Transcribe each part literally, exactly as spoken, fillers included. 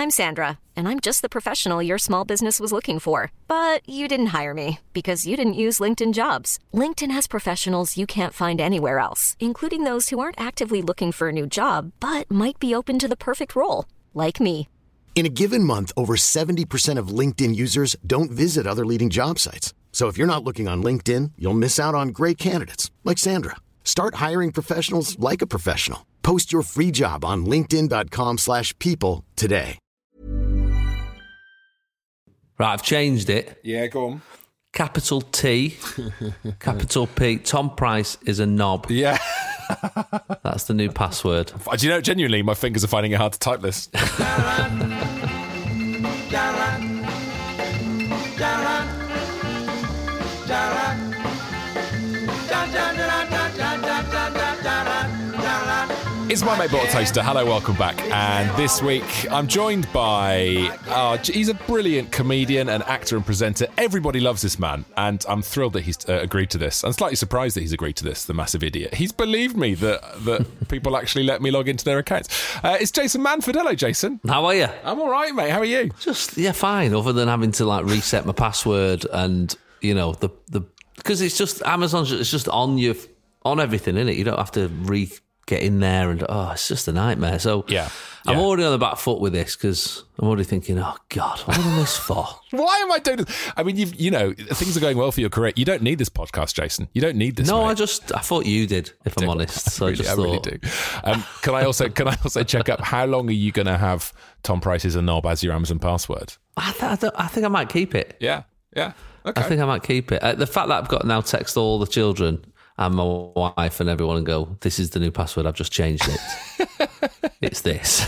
I'm Sandra, and I'm just the professional your small business was looking for. But you didn't hire me because you didn't use LinkedIn Jobs. LinkedIn has professionals you can't find anywhere else, including those who aren't actively looking for a new job, but might be open to the perfect role, like me. In a given month, over seventy percent of LinkedIn users don't visit other leading job sites. So if you're not looking on LinkedIn, you'll miss out on great candidates like Sandra. Start hiring professionals like a professional. Post your free job on linkedin.com slash people today. Right, I've changed it. Yeah, go on. Capital T, capital P. Tom Price is a knob. Yeah. That's the new password. Do you know, genuinely, my fingers are finding it hard to type this. It's my mate Bottle Toaster. Hello, welcome back. And this week I'm joined by, uh, he's a brilliant comedian and actor and presenter. Everybody loves this man, and I'm thrilled that he's uh, agreed to this. I'm slightly surprised that he's agreed to this, the massive idiot. He's believed me that, that people actually let me log into their accounts. Uh, it's Jason Manford. Hello, Jason. How are you? I'm all right, mate. How are you? Just, yeah, fine, other than having to like reset my password and, you know, the, the because it's just, Amazon's it's just on you, on everything, isn't it? You don't have to re... get in there and oh, it's just a nightmare. So yeah, I'm yeah. already on the back foot with this because I'm already thinking, oh God, what am I doing this for? Why am I doing this? I mean, you've you know things are going well for your career. You don't need this podcast, Jason. You don't need this. No, mate. I just I thought you did. If I'm honest, so I, really, I just I thought. really do. Um, can I also can I also check up how long are you going to have Tom Price is a knob as your Amazon password? I, th- I, th- I think I might keep it. Yeah, yeah. Okay. I think I might keep it. Uh, the fact that I've got to now text all the children and my wife and everyone and go, this is the new password, I've just changed it. It's this.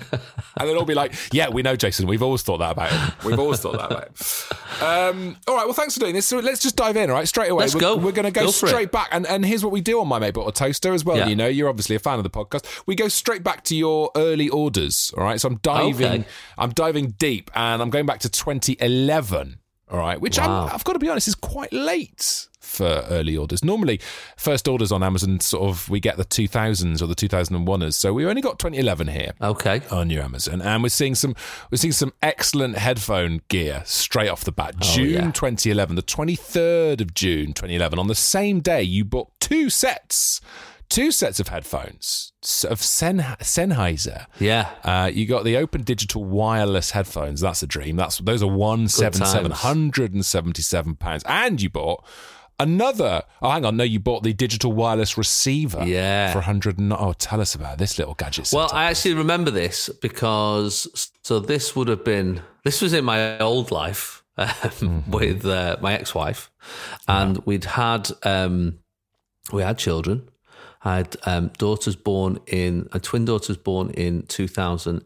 And they'll all be like, yeah, we know, Jason. We've always thought that about it. We've always thought that about it. Um, all right, well, thanks for doing this. So let's just dive in, all right, straight away. Let's we're, go. We're going to go, go straight back. And, and here's what we do on My Mate Bottle Toaster as well. Yeah. You know, you're obviously a fan of the podcast. We go straight back to your early orders, all right? So I'm diving, Okay. I'm diving deep, and I'm going back to twenty eleven, all right? Which Wow. I'm, I've got to be honest, is quite late for early orders. Normally, first orders on Amazon, sort of, we get the two thousands or the two thousand oneers. So we only got twenty eleven here. Okay. On your Amazon, and we're seeing some we're seeing some excellent headphone gear straight off the bat. Oh, June yeah. twenty eleven, the twenty-third of June twenty eleven. On the same day, you bought two sets, two sets of headphones of Sen- Sennheiser. Yeah. Uh, you got the open digital wireless headphones. That's a dream. That's those are one seven seven hundred and seventy seven pounds, and you bought another, oh, hang on, no, you bought the digital wireless receiver Yeah. for one hundred. And, oh, tell us about this little gadget. Well, setup. I actually remember this because, so this would have been, this was in my old life um, mm-hmm. with uh, my ex-wife, and yeah. we'd had, um, we had children. I had um, daughters born in, uh, twin daughters born in two thousand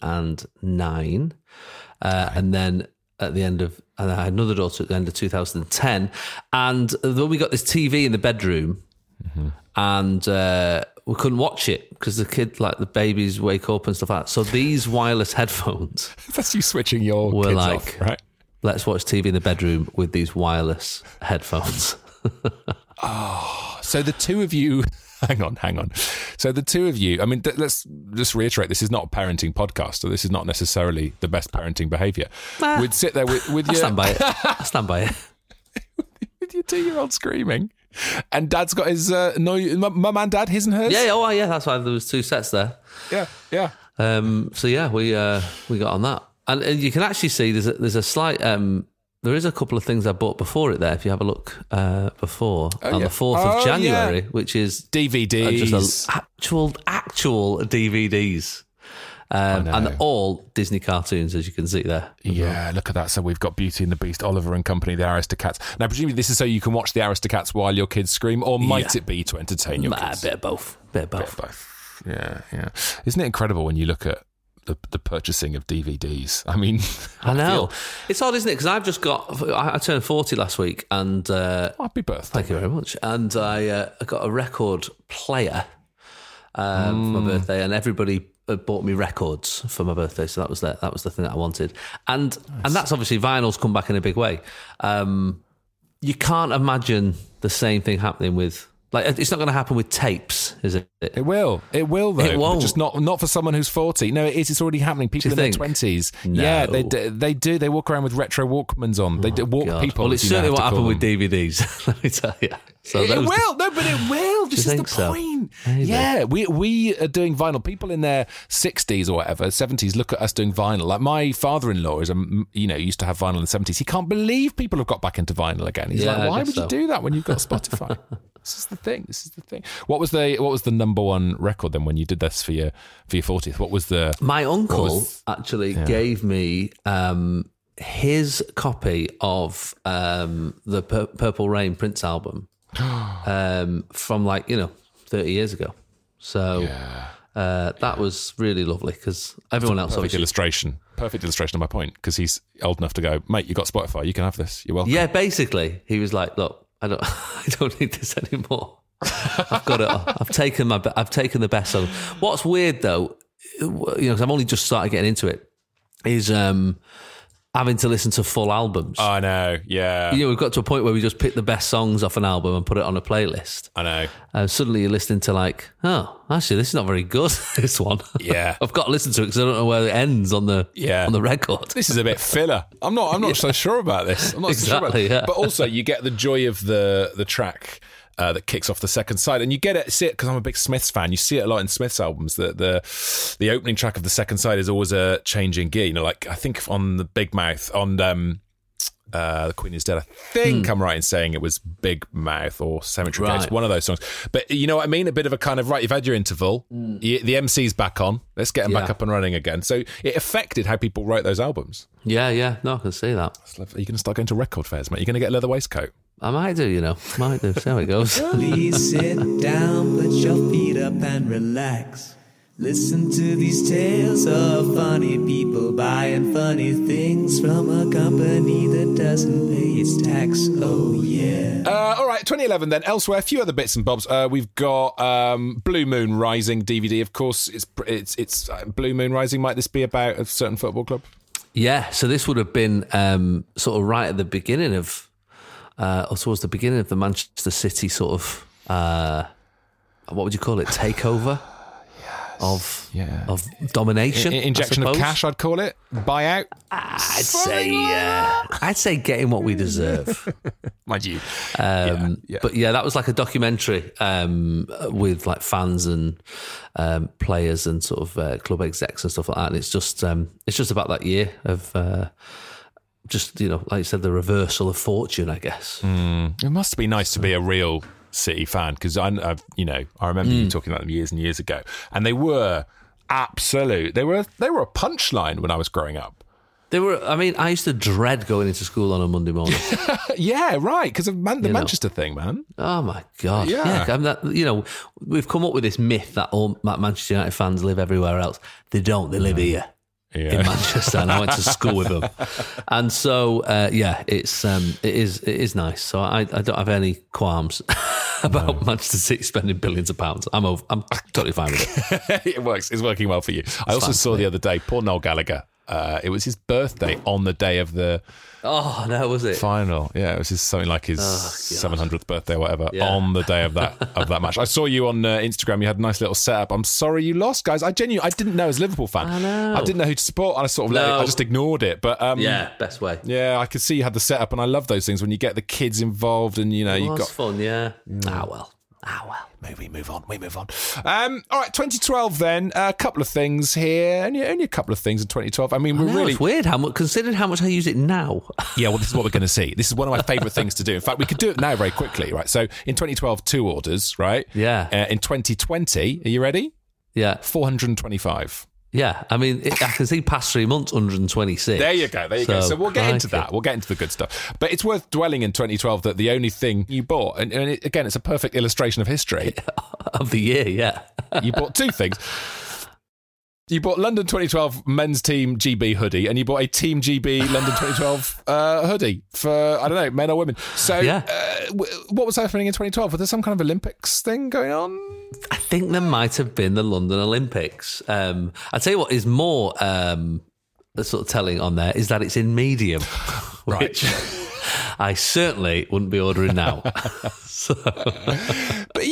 nine, uh, okay. and then at the end of, and I had another daughter at the end of two thousand ten. And then we got this T V in the bedroom, mm-hmm. and uh, we couldn't watch it because the kid, like the babies, wake up and stuff like that. So these wireless headphones, that's you switching your were kids like, off, right? Let's watch T V in the bedroom with these wireless headphones. Oh, so the two of you. Hang on, hang on. So the two of you, I mean, th- let's just reiterate, this is not a parenting podcast, so this is not necessarily the best parenting behaviour. Nah, We'd sit there with, with I your... stand by it. I stand by it. with your two-year-old screaming. And Dad's got his... Uh, no, mum and Dad, his and hers? Yeah, oh yeah, that's why there was two sets there. Yeah, yeah. Um, so yeah, we uh, we got on that. And, and you can actually see there's a, there's a slight... Um, there is a couple of things I bought before it there, if you have a look uh, before, oh, on yeah. the fourth oh, of January, yeah. which is... D V Ds. Uh, just a, actual, actual D V Ds. Um, and they're all Disney cartoons, as you can see there. Yeah, well. Look at that. So we've got Beauty and the Beast, Oliver and Company, the Aristocats. Now, presumably this is so you can watch the Aristocats while your kids scream, or might yeah. it be to entertain your nah, kids? A bit of both. Bit of both. Bit of both. Yeah, yeah. Isn't it incredible when you look at the, the purchasing of D V Ds? I mean, I know. I feel... It's odd, isn't it? Because I've just got, I, I turned forty last week, and uh, happy birthday. Thank you very much. And I, uh, I got a record player um, mm. for my birthday, and everybody bought me records for my birthday, so that was the, that was the thing that I wanted. And nice. and that's obviously vinyl's come back in a big way. Um, you can't imagine the same thing happening with Like, it's not going to happen with tapes, is it? It will. It will, though. It won't. But just not not for someone who's forty. No, it is. It's already happening. People in think? their twenties. No. Yeah, they do, they do. They walk around with retro Walkmans on. They do walk God. people. Well, it's as you now certainly have what to call happened with them. D V Ds, let me tell you. So It those- will. No, but it will. This Do you is the think so? point. Maybe. Yeah, we we are doing vinyl. People in their sixties or whatever, seventies, look at us doing vinyl. Like my father-in-law is a, you know, used to have vinyl in the seventies. He can't believe people have got back into vinyl again. He's Yeah, like, I why guess would so. you do that when you've got Spotify? This is the thing. This is the thing. What was the what was the number one record then when you did this for your for your fortieth? What was the My uncle was- actually gave me um, his copy of um, the Pur- Purple Rain Prince album um, from like, you know, thirty years ago. So uh, that was really lovely because everyone else perfect obviously... illustration? Perfect illustration of my point because he's old enough to go, mate. You got Spotify. You can have this. You're welcome. Yeah, basically, he was like, look, I don't I don't need this anymore. I've got it. I've taken my. I've taken the best of them. What's weird though, you know, because I've only just started getting into it, is um, having to listen to full albums. I know. Yeah. You know, we've got to a point where we just pick the best songs off an album and put it on a playlist. I know. And suddenly you're listening to like, oh, actually, this is not very good. This one. Yeah. I've got to listen to it because I don't know where it ends on the Yeah. on the record. This is a bit filler. I'm not. I'm not so sure about this. I'm not so sure about Exactly, it. yeah. But also, you get the joy of the the track uh, that kicks off the second side, and you get it. See it because I'm a big Smiths fan. You see it a lot in Smiths albums. That the the opening track of the second side is always a changing gear. You know, like I think on the Big Mouth on um, uh, The Queen Is Dead. I think I'm right in saying it was Big Mouth or Cemetery Right. Gates. One of those songs. But you know what I mean? A bit of a kind of right. You've had your interval. You, the M C's back on. Let's get them back Yeah. up and running again. So it affected how people wrote those albums. Yeah, yeah. No, I can see that. Are you going to start going to record fairs, mate? You're going to get a leather waistcoat. I might do, you know. Might do. See how it goes. Please sit down, put your feet up and relax. Listen to these tales of funny people buying funny things from a company that doesn't pay its tax. Oh, yeah. Uh, all right, twenty eleven then. Elsewhere, a few other bits and bobs. Uh, we've got um, Blue Moon Rising D V D. Of course, it's it's it's uh, Blue Moon Rising. Might this be about a certain football club? Yeah, so this would have been um, sort of right at the beginning of, uh, or towards the beginning of the Manchester City sort of, uh, what would you call it, takeover of Yeah. of domination? I- injection I of suppose? cash, I'd call it. Buyout. I'd say, yeah, I'd say getting what we deserve. Mind you. Um, yeah. But yeah, that was like a documentary um, with like fans and um, players and sort of uh, club execs and stuff like that. And it's just um, it's just about that year of uh, just, you know, like you said, the reversal of fortune, I guess. It must be nice to be a real City fan because I, I've, you know, I remember you talking about them years and years ago, and they were absolute. They were they were a punchline when I was growing up. They were. I mean, I used to dread going into school on a Monday morning. Yeah, right, because of Man- the You know. Manchester thing, man. Oh my god! Yeah. I'm that, you know, we've come up with this myth that all that Manchester United fans live everywhere else. They don't. They live here. Yeah. In Manchester, and I went to school with them, and so uh, yeah, it's um, it is it is nice. So I, I don't have any qualms about Manchester City spending billions of pounds. I'm over, I'm totally fine with it. It works. It's working well for you. I also fine saw for the me. other day, poor Noel Gallagher. Uh, it was his birthday on the day of the Oh no, was it? final. Yeah, it was just something like his seven hundredth birthday or whatever Yeah. on the day of that of that match. I saw you on uh, Instagram. You had a nice little setup. I'm sorry you lost, guys. I genuinely I didn't know as a Liverpool fan. I know. I didn't know who to support. And I sort of let it, No. I just ignored it. But um, Yeah, best way. yeah, I could see you had the setup, and I love those things when you get the kids involved, and you know It you was got fun. Yeah. Ah well. Ah well. We move on. We move on. Um, all right, twenty twelve then. A couple of things here. Only, only a couple of things in twenty twelve. I mean, we're No, really... it's weird how much, considering how much I use it now. Yeah, well, this is what we're going to see. This is one of my favourite things to do. In fact, we could do it now very quickly, right? So in twenty twelve, two orders, right? Yeah. Uh, in twenty twenty, are you ready? Yeah. four hundred twenty-five. Yeah. I mean, it, I can see past three months, one hundred twenty-six. There you go. There you go. So, So we'll get into crikey. that. We'll get into the good stuff. But it's worth dwelling in twenty twelve that the only thing you bought, and, and it, again, it's a perfect illustration of history. Of the year, yeah. You bought two things. You bought London twenty twelve men's team G B hoodie, and you bought a Team G B London twenty twelve uh, hoodie for, I don't know, men or women. So Yeah. uh, w- what was happening in twenty twelve? Was there some kind of Olympics thing going on? I think there might have been the London Olympics. Um, I'll tell you what is more um, sort of telling on there is that it's in medium, which I certainly wouldn't be ordering now. So, But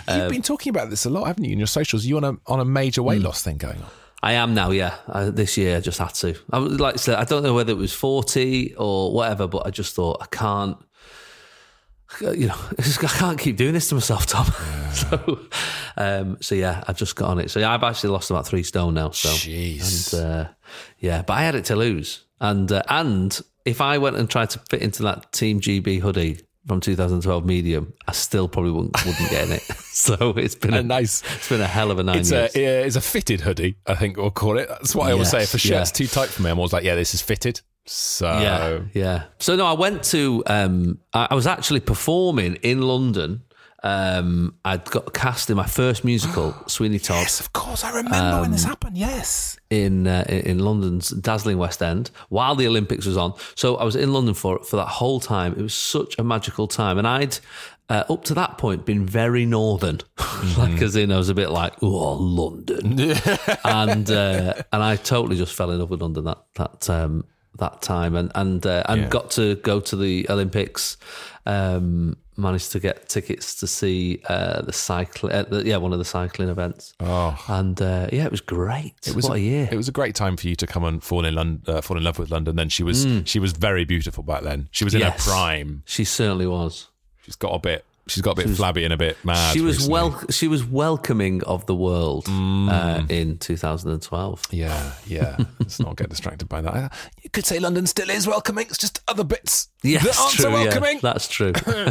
You've been talking about this a lot, haven't you, in your socials? You on a on a major weight mm. loss thing going on? I am now, yeah. I, this year I just had to. I was, like I said, I don't know whether it was forty or whatever, but I just thought I can't. You know, I can't keep doing this to myself, Tom. Yeah. so, um, so yeah, I just got on it. So yeah, I've actually lost about three stone now. So, jeez, and uh, yeah, but I had it to lose, and uh, and if I went and tried to fit into that Team G B hoodie from two thousand twelve medium, I still probably wouldn't, wouldn't get in it. So it's been a, a nice, it's been a hell of a nine it's years. A, it's a fitted hoodie, I think we'll call it. That's what I always yes, say. If a shirt's yeah. too tight for me, I'm always like, yeah, this is fitted. So yeah, yeah. So no, I went to. Um, I, I was actually performing in London. Um, I'd got cast in my first musical, Sweeney Todd. Yes, of course, I remember um, when this happened. Yes, in uh, in London's dazzling West End, while the Olympics was on. So I was in London for for that whole time. It was such a magical time, and I'd. Uh, up to that point, been very northern, mm-hmm. like as in I was a bit like, oh, London, and uh, and I totally just fell in love with London that that um, that time, and and uh, and yeah. got to go to the Olympics. Um, managed to get tickets to see uh, the cycling, uh, the, yeah, one of the cycling events. Oh, and uh, yeah, it was great. It was what a, a year. It was a great time for you to come and fall in London, uh, fall in love with London. Then she was mm. she was very beautiful back then. She was in yes, her prime. She certainly was. She's got a bit. She's got a bit was, flabby and a bit mad. She was recently. well. She was welcoming of the world mm. uh, in two thousand twelve. Yeah, yeah. Let's not get distracted by that. You could say London still is welcoming. It's just other bits yes, that aren't true, so welcoming. Yeah, that's true.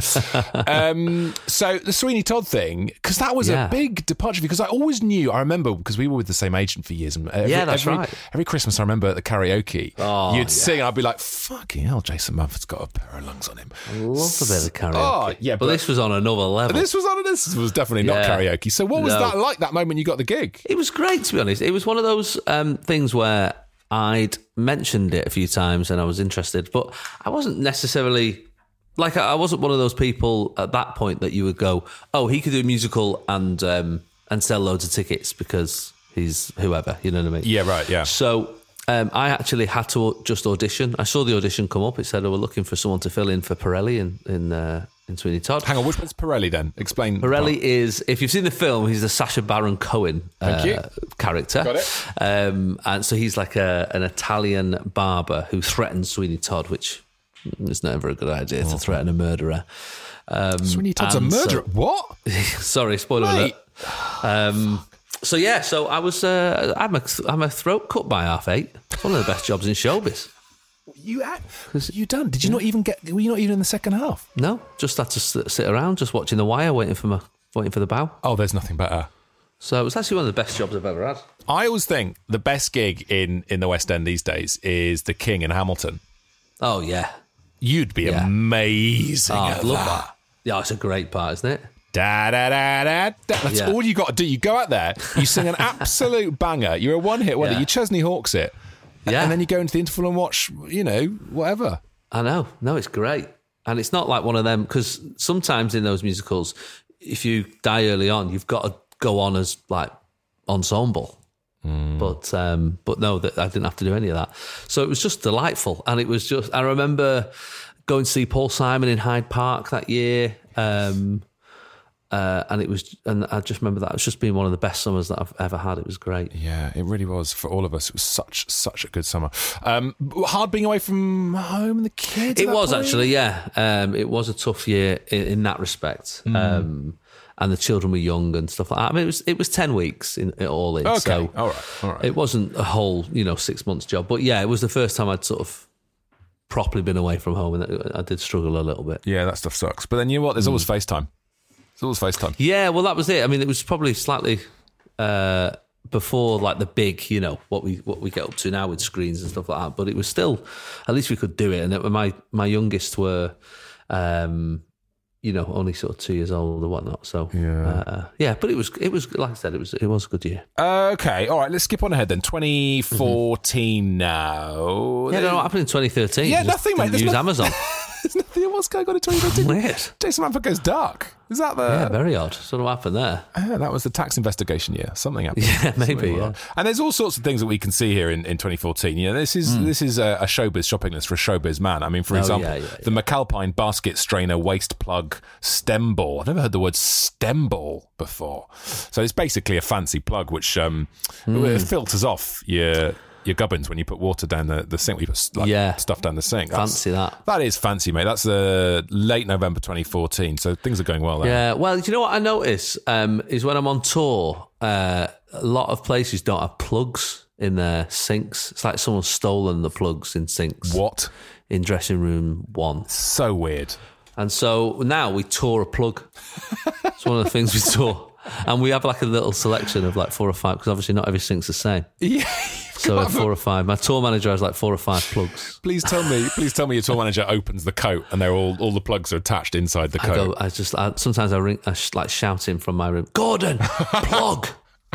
um, so the Sweeney Todd thing, because that was yeah. a big departure. Because I always knew. I remember because we were with the same agent for years. And every, yeah, that's every, right. Every Christmas, I remember at the karaoke, oh, you'd yeah. sing. I'd be like, "Fucking hell, Jason Mumford's got a pair of lungs on him." I love a bit of karaoke. Oh, yeah, but, but this was on another level. This was on this was definitely not yeah. karaoke. So what was no. that like that moment you got the gig? It was great, to be honest. It was one of those um, things where I'd mentioned it a few times and I was interested, but I wasn't necessarily like I wasn't one of those people at that point that you would go, oh, he could do a musical and um, and sell loads of tickets because he's whoever, you know what I mean? Yeah, right, yeah. So um, I actually had to just audition. I saw the audition come up. It said, oh, we're looking for someone to fill in for Pirelli in in, uh, in Sweeney Todd. Hang on, which one's Pirelli then? Explain. Pirelli is, if you've seen the film, he's the Sacha Baron Cohen uh, character. Got it. Um, and so he's like a, an Italian barber who threatens Sweeney Todd, which is never a good idea oh. to threaten a murderer. Um, Sweeney Todd's a murderer? So, what? Sorry, spoiler Mate. alert. Um, so yeah, so I was, uh, I'm a, I'm a throat cut by half eight. It's one of the best jobs in showbiz. You had, you done? Did you yeah. not even get? Were you not even in the second half? No, just had to sit around, just watching The Wire, waiting for my, waiting for the bow. Oh, there's nothing better. So it was actually one of the best jobs I've ever had. I always think the best gig in, in the West End these days is The King in Hamilton. Oh yeah, you'd be yeah. amazing. Oh, I'd at love that. that. Yeah, it's a great part, isn't it? Da, da, da, da, da. That's yeah. all you got to do. You go out there, you sing an absolute banger. You're a one-hit wonder. Yeah. You Chesney Hawks it. Yeah. And then you go into the interval and watch, you know, whatever. I know. No, it's great. And it's not like one of them, because sometimes in those musicals, if you die early on, you've got to go on as like ensemble. Mm. But um, but no, that I didn't have to do any of that. So it was just delightful. And it was just, I remember going to see Paul Simon in Hyde Park that year. Um Uh, and it was, and I just remember that it's just been one of the best summers that I've ever had. It was great. Yeah, it really was for all of us. It was such, such a good summer. Um, hard being away from home and the kids. It was point? actually, yeah. Um, it was a tough year in, in that respect. Mm. Um, and the children were young and stuff like that. I mean, it was it was ten weeks in it all in. Okay, so all right, all right. It wasn't a whole, you know, six months job, but yeah, it was the first time I'd sort of properly been away from home, and I did struggle a little bit. Yeah, that stuff sucks. But then you know what? There's mm. always FaceTime. It's always FaceTime. Yeah, well, that was it. I mean, it was probably slightly uh, before like the big, you know, what we what we get up to now with screens and stuff like that. But it was still, at least we could do it. And it, my my youngest were, um, you know, only sort of two years old or whatnot. So yeah, uh, yeah. But it was it was like I said, it was it was a good year. Uh, okay, all right. Let's skip on ahead then. twenty fourteen mm-hmm. now. Yeah, no, what happened in twenty thirteen? Yeah, nothing, mate. Use no- Amazon. There's nothing. What's going on in twenty fifteen? Weird. Jason Manford Goes Dark. Is that the? Yeah, very odd. Sort of happened there. Yeah, that was the tax investigation year. Something happened. Yeah, maybe. Something Yeah. And there's all sorts of things that we can see here in, in twenty fourteen. You know, this is mm. this is a, a showbiz shopping list for a showbiz man. I mean, for oh, example, yeah, yeah, yeah. the McAlpine basket strainer waist plug stem ball. I've never heard the word stem ball before. So it's basically a fancy plug which um, mm. filters off your your gubbins when you put water down the, the sink. We put like, yeah. stuff down the sink. That's, fancy that. That is fancy, mate. That's uh, late November twenty fourteen. So things are going well there. Yeah. Well, you know what I notice um, is when I'm on tour, uh, a lot of places don't have plugs in their sinks. It's like someone's stolen the plugs in sinks. What? In dressing room one. So weird. And so now we tour a plug. It's one of the things we tour. And we have like a little selection of like four or five, because obviously not every sink's the same. Yeah. So four or five. My tour manager has like four or five plugs. Please tell me, please tell me your tour manager opens the coat and they're all all the plugs are attached inside the I coat. go, I just I, sometimes I ring, I sh- like shouting from my room, Gordon, plug.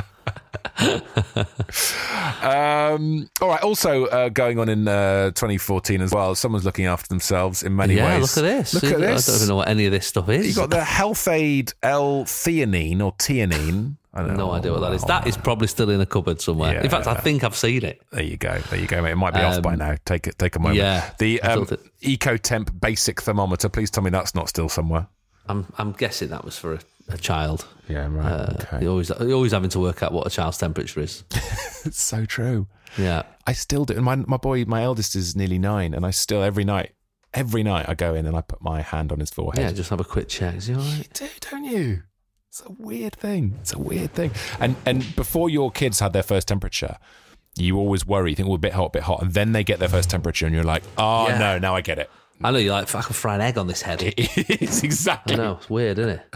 um, all right. Also uh, going on in uh, twenty fourteen as well. Someone's looking after themselves in many yeah, ways. look at this. Look I at this. I don't even know what any of this stuff is. You got the Health Aid L-theanine or theanine. I don't no know. idea what that is. That is probably still in a cupboard somewhere. Yeah. In fact, I think I've seen it. There you go. There you go, mate. It might be um, off by now. Take it. Take a moment. Yeah. The um, EcoTemp basic thermometer. Please tell me that's not still somewhere. I'm I'm guessing that was for a, a child. Yeah, right. Uh, okay. You're always you're always having to work out what a child's temperature is. It's so true. Yeah. I still do. And my my boy, my eldest is nearly nine, and I still every night, every night I go in and I put my hand on his forehead. Yeah, just have a quick check. Is he all right? You do, don't you? It's a weird thing. It's a weird thing. And and before your kids had their first temperature, you always worry. You think, well, a bit hot, a bit hot. And then they get their first temperature and you're like, oh, yeah. no, now I get it. I know, you're like, I can fry an egg on this head. It's exactly. I know, it's weird, isn't it?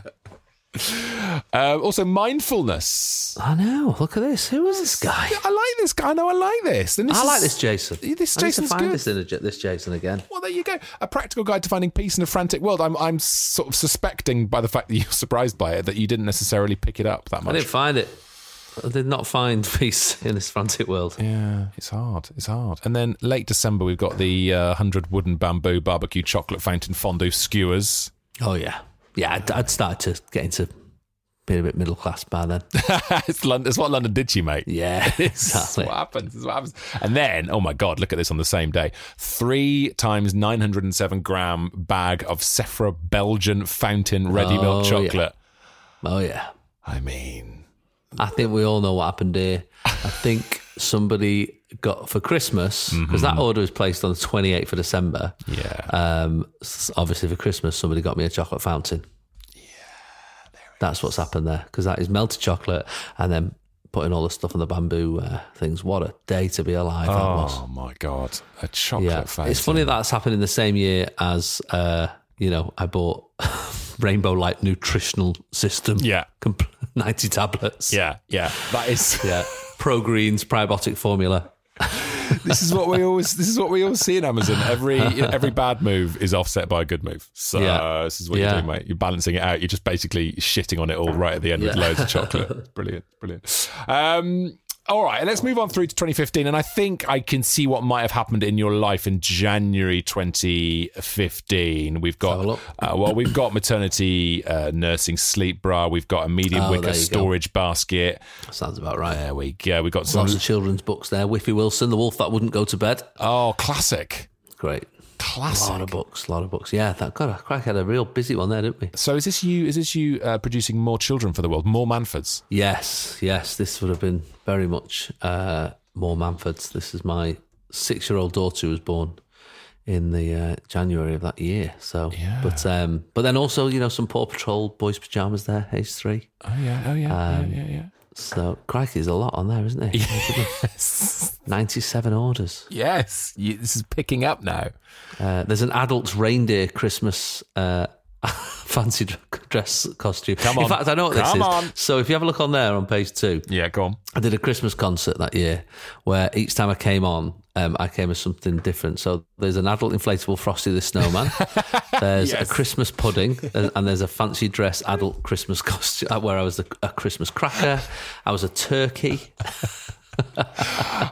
Uh, also, mindfulness. I know. Look at this. Who is this guy? Yeah, I like this guy. No, I like this. And this I is, like this Jason. This I Jason's need to find good. this, in a, this Jason again. Well, there you go. A practical guide to finding peace in a frantic world. I'm, I'm sort of suspecting by the fact that you're surprised by it that you didn't necessarily pick it up that much. I didn't find it. I did not find peace in this frantic world. Yeah, it's hard. It's hard. And then late December, we've got the uh, one hundred wooden bamboo barbecue chocolate fountain fondue skewers. Oh, yeah. Yeah, I'd, I'd started to get into being a bit middle class by then. it's, London, it's what London did you, mate. Yeah, exactly. It's what happens. It's what happens. And then, oh my God, look at this on the same day. Three times nine hundred seven gram bag of Sephora Belgian fountain ready milk Oh, chocolate. Yeah. Oh, yeah. I mean... I think we all know what happened here. I think somebody got for Christmas, because mm-hmm. that order was placed on the twenty-eighth of December. Yeah. Um, obviously, for Christmas, somebody got me a chocolate fountain. Yeah. That's what's happened there, because that is melted chocolate and then putting all the stuff on the bamboo uh, things. What a day to be alive that oh, was. Oh, my God. A chocolate yeah. fountain. It's funny that's happened in the same year as, uh, you know, I bought Rainbow Light Nutritional System. Yeah. ninety tablets. Yeah, yeah. That is... yeah. Pro Greens probiotic formula. This is what we always. This is what we always see in Amazon. Every you know, every bad move is offset by a good move. So yeah. uh, this is what yeah. you're doing, mate. You're balancing it out. You're just basically shitting on it all right at the end yeah. with loads of chocolate. Brilliant, brilliant. Um, all right, let's move on through to twenty fifteen, and I think I can see what might have happened in your life in January twenty fifteen. We've got uh, well, we've got maternity uh, nursing sleep bra. We've got a medium oh, wicker storage go. basket. Sounds about right. There we go. We've got some lots of children's books there. Whiffy Wilson, the wolf that wouldn't go to bed. Oh, classic. Great. Classic. A lot of books, a lot of books. Yeah, that God, I crack had a real busy one there, didn't we? So is this you? Is this you uh, producing more children for the world, more Manfords? Yes, yes. This would have been very much uh, more Manfords. This is my six-year-old daughter who was born in the uh, January of that year. So, yeah. but um, but then also, you know, some Paw Patrol boys' pajamas there, age three. Oh yeah, oh yeah, um, yeah, yeah, yeah. So, crikey, there's a lot on there, isn't there? Yes. ninety-seven orders. Yes. You, this is picking up now. Uh, there's an adult reindeer Christmas uh, fancy dress costume. Come on. In fact, I know what Come this is. on. So if you have a look on there on page two. Yeah, go on. I did a Christmas concert that year where each time I came on, um, I came as something different. So there's an adult inflatable Frosty the Snowman. There's yes. a Christmas pudding, and there's a fancy dress adult Christmas costume where I was a, a Christmas cracker. I was a turkey.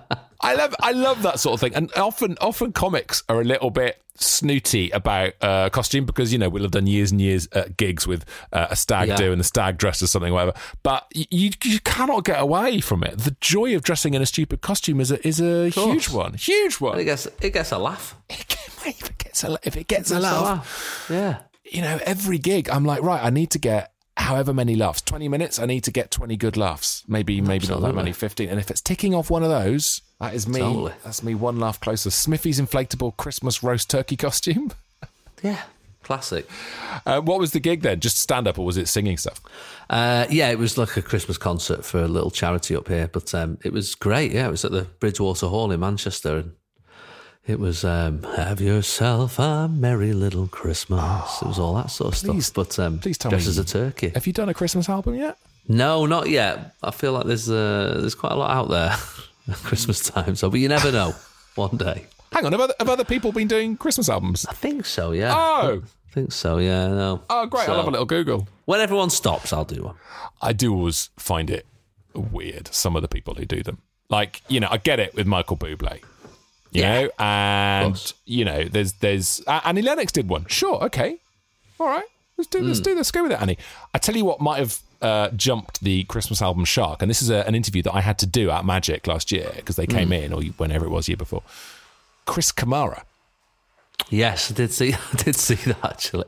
I love I love that sort of thing. And often often comics are a little bit snooty about uh, costume because, you know, we'll have done years and years at gigs with uh, a stag Yeah. do and the stag dressed as something, whatever. But you you cannot get away from it. The joy of dressing in a stupid costume is a is a huge one. Huge one. And it gets it gets a laugh. If it gets a, if it gets a It gets laugh, Yeah. you know, every gig, I'm like, right, I need to get however many laughs. twenty minutes, I need to get twenty good laughs. Maybe, maybe not that Absolutely. many, fifteen. And if it's ticking off one of those, that is me. Totally. That's me one laugh closer. Smithy's inflatable Christmas roast turkey costume. Yeah. Classic. Uh, what was the gig then? Just stand up or was it singing stuff? Uh, yeah, it was like a Christmas concert for a little charity up here, but um, it was great. Yeah, it was at the Bridgewater Hall in Manchester, and it was um, "Have yourself a merry little Christmas." It was all that sort of Please- stuff. But um, please tell dressed me- as a turkey. Have you done a Christmas album yet? No, not yet. I feel like there's uh, there's quite a lot out there at Christmas time. So, but you never know. One day, Hang on, have other, have other people been doing Christmas albums? I think so. Yeah. Oh, I think so. Yeah. No. oh, great! So, I'll have a little Google. When everyone stops, I'll do one. I do always find it weird, some of the people who do them. Like, you know, I get it with Michael Bublé, you Yeah. know, and, course. you know, there's, there's, uh, Annie Lennox did one. Sure, okay. All right, let's do, let's do this. Let's go with it, Annie. I tell you what might have uh, jumped the Christmas album shark, and this is a, an interview that I had to do at Magic last year because they came in, or whenever it was, year before. Chris Kamara. Yes, I did see. I did see that actually.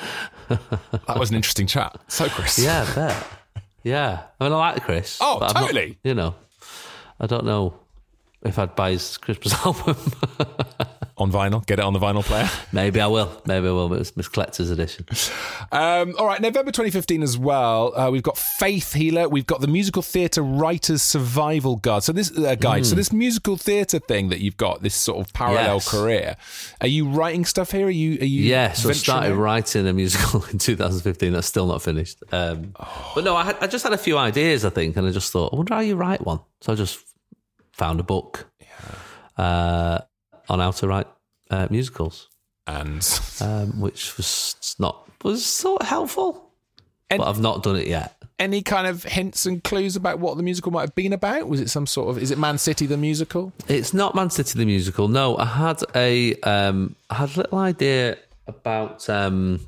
That was an interesting chat. So, Chris. Yeah, I bet. Yeah, I mean, I like Chris. Oh, but I'm not- totally. you know, I don't know if I'd buy his Christmas album. On vinyl, get it on the vinyl player. Maybe I will. Maybe I will. But it's Miss Collector's edition. Um, all right, November twenty fifteen as well. Uh, we've got Faith Healer. We've got the Musical Theatre Writers Survival Guide. So this uh, guide. So this musical theatre thing that you've got, this sort of parallel Yes. career. Are you writing stuff here? Are you? Are you? Yeah, so I venturing started out? writing a musical in two thousand fifteen. That's still not finished. Um, But no, I, had, I just had a few ideas, I think, and I just thought, I wonder how you write one. So I just found a book uh, on how to write uh, musicals, And um, which was not was sort of helpful, And- but I've not done it yet. any kind of hints and clues about what the musical might have been about? Was it some sort of? Is it Man City the musical? It's not Man City the musical. No, I had a um, I had a little idea about um,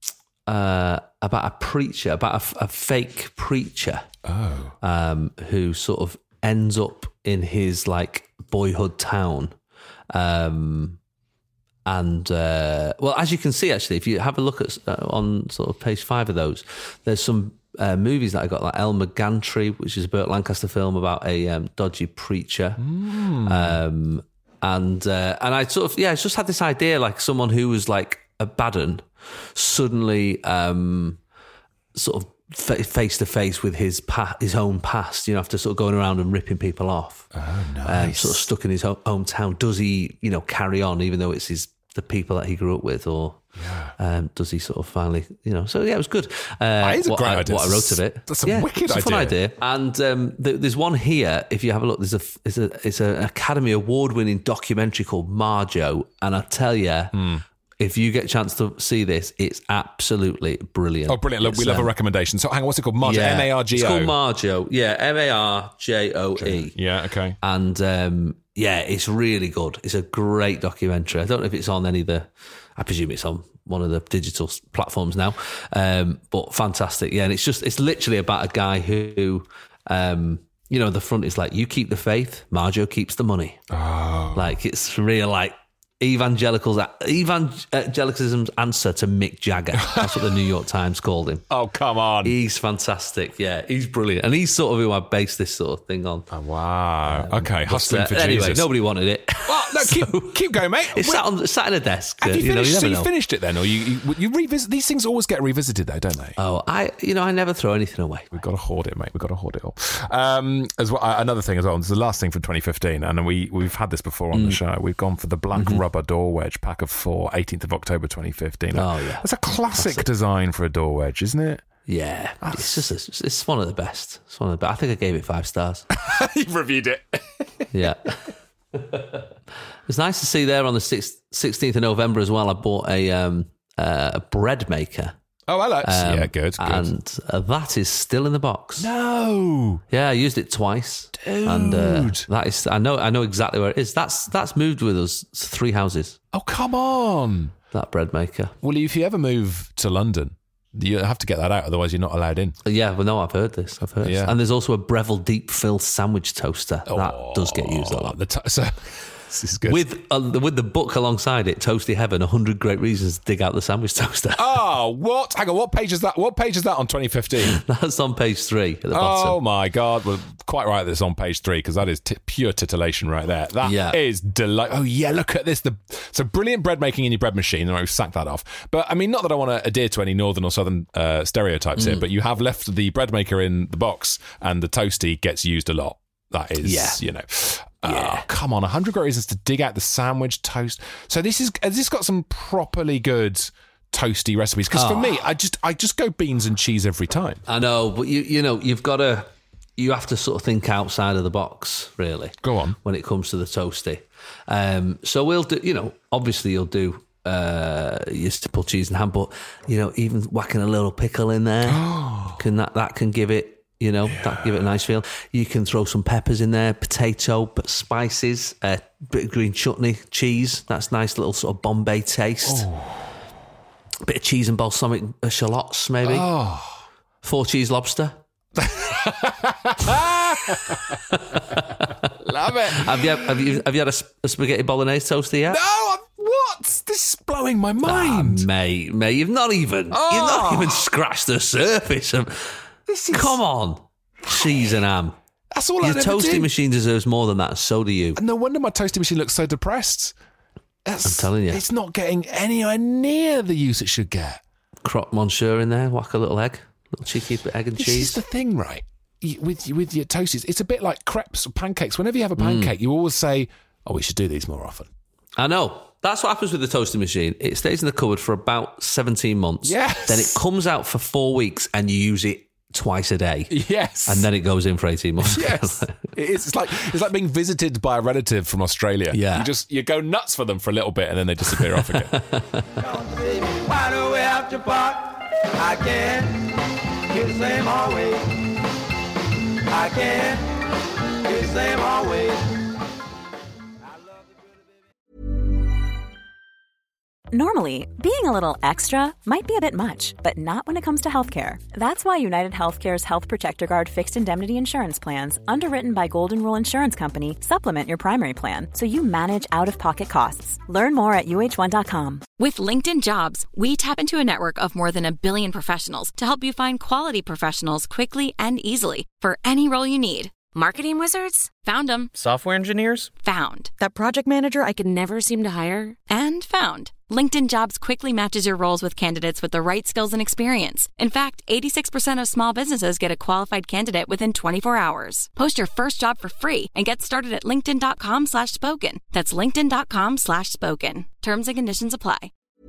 uh, about a preacher, about a, f- a fake preacher, Oh, um, who sort of ends up in his like boyhood town. Um, and uh, well, as you can see, actually, if you have a look at uh, on sort of page five of those, there's some uh, movies that I got, like Elmer Gantry, which is a Burt Lancaster film about a um, dodgy preacher. Um, and uh, and I sort of yeah, I just had this idea, like someone who was like a bad un, suddenly um, sort of fa- face to face with his pa- his own past, you know, after sort of going around and ripping people off. oh, nice. Um, sort of stuck in his ho- hometown. Does he, you know, carry on even though it's his the people that he grew up with, or um, does he sort of finally, you know? So yeah, it was good. Uh, That is a what great I, idea. What I wrote of it. That's a yeah, wicked it's a fun idea. idea. And um, th- there's one here. If you have a look, there's a it's a it's an Academy Award winning documentary called Marjo, and I tell you. Hmm. If you get a chance to see this, it's absolutely brilliant. oh, brilliant! Look, we It's, love a um, recommendation. So, hang on, what's it called? Marjo, yeah. M A R G O. It's called Marjo. Yeah, M A R J O E. Yeah, okay. And um, yeah, it's really good. It's a great documentary. I don't know if it's on any of the, I presume it's on one of the digital s- platforms now, um, but fantastic. Yeah, and it's just, it's literally about a guy who, um, you know, the front is like, you keep the faith, Marjo keeps the money. Oh. Like, it's real, like, evangelicals, evangelicalism's answer to Mick Jagger. That's what the New York Times called him. Oh, come on. He's fantastic. Yeah, he's brilliant. And he's sort of who I base this sort of thing on. Oh, wow. okay, But, hustling uh, for anyway, Jesus. nobody wanted it. Well, no, keep, keep going, mate. It's Wait, sat on sat in a desk. have uh, you you know, finished? you so never you know. finished it then, or you you, you revisit? These things always get revisited, though, don't they? Oh, I you know I never throw anything away. We've got to hoard it, mate. We've got to hoard it all. Um, as well, uh, another thing as well. This is the last thing from twenty fifteen, and we we've had this before on the show. We've gone for the black Mm-hmm. rubber door wedge pack of four, eighteenth of October, twenty fifteen. Oh, yeah. That's a classic, design for a door wedge, isn't it? Yeah, it's just it's, it's one of the best. It's one of the best. I think I gave it five stars. You've reviewed it. Yeah. It's nice to see there on the sixteenth of November as well. I bought a um, uh, a bread maker. Oh, Alex. Um, yeah, good, good. And uh, that is still in the box. No. Yeah, I used it twice. Dude. And uh, that is, I know I know exactly where it is. That's that's moved with us three houses, Oh, come on. that bread maker. Well, if you ever move to London, you have to get that out, otherwise you're not allowed in. Yeah, well, no, I've heard this. I've heard Yeah. this. And there's also a Breville deep fill sandwich toaster. that does get used a lot. The t- so, this is good. With uh, with the book alongside it, Toasty Heaven, one hundred Great Reasons to Dig Out the Sandwich Toaster. Oh, what? Hang on, what page is that? What page is that on twenty fifteen? That's on page three at the bottom. Oh my God! Well, quite right. That's on page three because that is t- pure titillation right there. That Yeah. is delight. Oh yeah, look at this. The so brilliant bread making in your bread machine. And I've sacked that off. But I mean, not that I want to adhere to any northern or southern uh, stereotypes Mm. here, but you have left the bread maker in the box, and the toasty gets used a lot. That is, Yeah. you know. Oh, come on, one hundred great reasons to dig out the sandwich toast. So this is has this got some properly good toasty recipes? Because for Oh. me, I just I just go beans and cheese every time. I know, but you you know, you've got to, you have to sort of think outside of the box, really. Go on. When it comes to the toasty. Um, so we'll do, you know, obviously you'll do uh, your simple cheese and ham, but, you know, even whacking a little pickle in there, can that, that can give it, you know, yeah. that can give it a nice feel. You can throw some peppers in there, potato, but spices, a uh, bit of green chutney, cheese. That's nice little sort of Bombay taste. Oh. Bit of cheese and balsamic shallots, maybe. Oh. Four cheese lobster. Love it. Have you have you have you had a, a spaghetti bolognese toaster yet? No. I'm, what? This is blowing my mind, oh, mate. Mate, you've not even oh. you've not even scratched the surface of. This is... Come on, cheese and ham. That's all Your I ever toasty did. machine deserves more than that. So do you. And no wonder my toasty machine looks so depressed. That's, I'm telling you, it's not getting anywhere near the use it should get. Croque monsieur in there, whack a little egg, little cheeky bit of egg and this cheese. This is the thing, right? With with your toasties, it's a bit like crepes or pancakes. Whenever you have a pancake, mm. you always say, "Oh, we should do these more often." I know. That's what happens with the toasting machine. It stays in the cupboard for about seventeen months. Yes. Then it comes out for four weeks and you use it twice a day. Yes. And then it goes in for eighteen months. Yes. It's like it's like being visited by a relative from Australia. Yeah. You just you go nuts for them for a little bit and then they disappear off again. Why do we have to part? I can't do the same always. I can't do the same always. Normally, being a little extra might be a bit much, but not when it comes to healthcare. That's why United Healthcare's Health Protector Guard fixed indemnity insurance plans, underwritten by Golden Rule Insurance Company, supplement your primary plan so you manage out-of-pocket costs. Learn more at U H one dot com. With LinkedIn Jobs, we tap into a network of more than a billion professionals to help you find quality professionals quickly and easily for any role you need. Marketing wizards? Found them. Software engineers? Found. That project manager I could never seem to hire? And found. LinkedIn Jobs quickly matches your roles with candidates with the right skills and experience. In fact, eighty-six percent of small businesses get a qualified candidate within twenty-four hours. Post your first job for free and get started at linkedin.com slash spoken. That's linkedin.com slash spoken. Terms and conditions apply.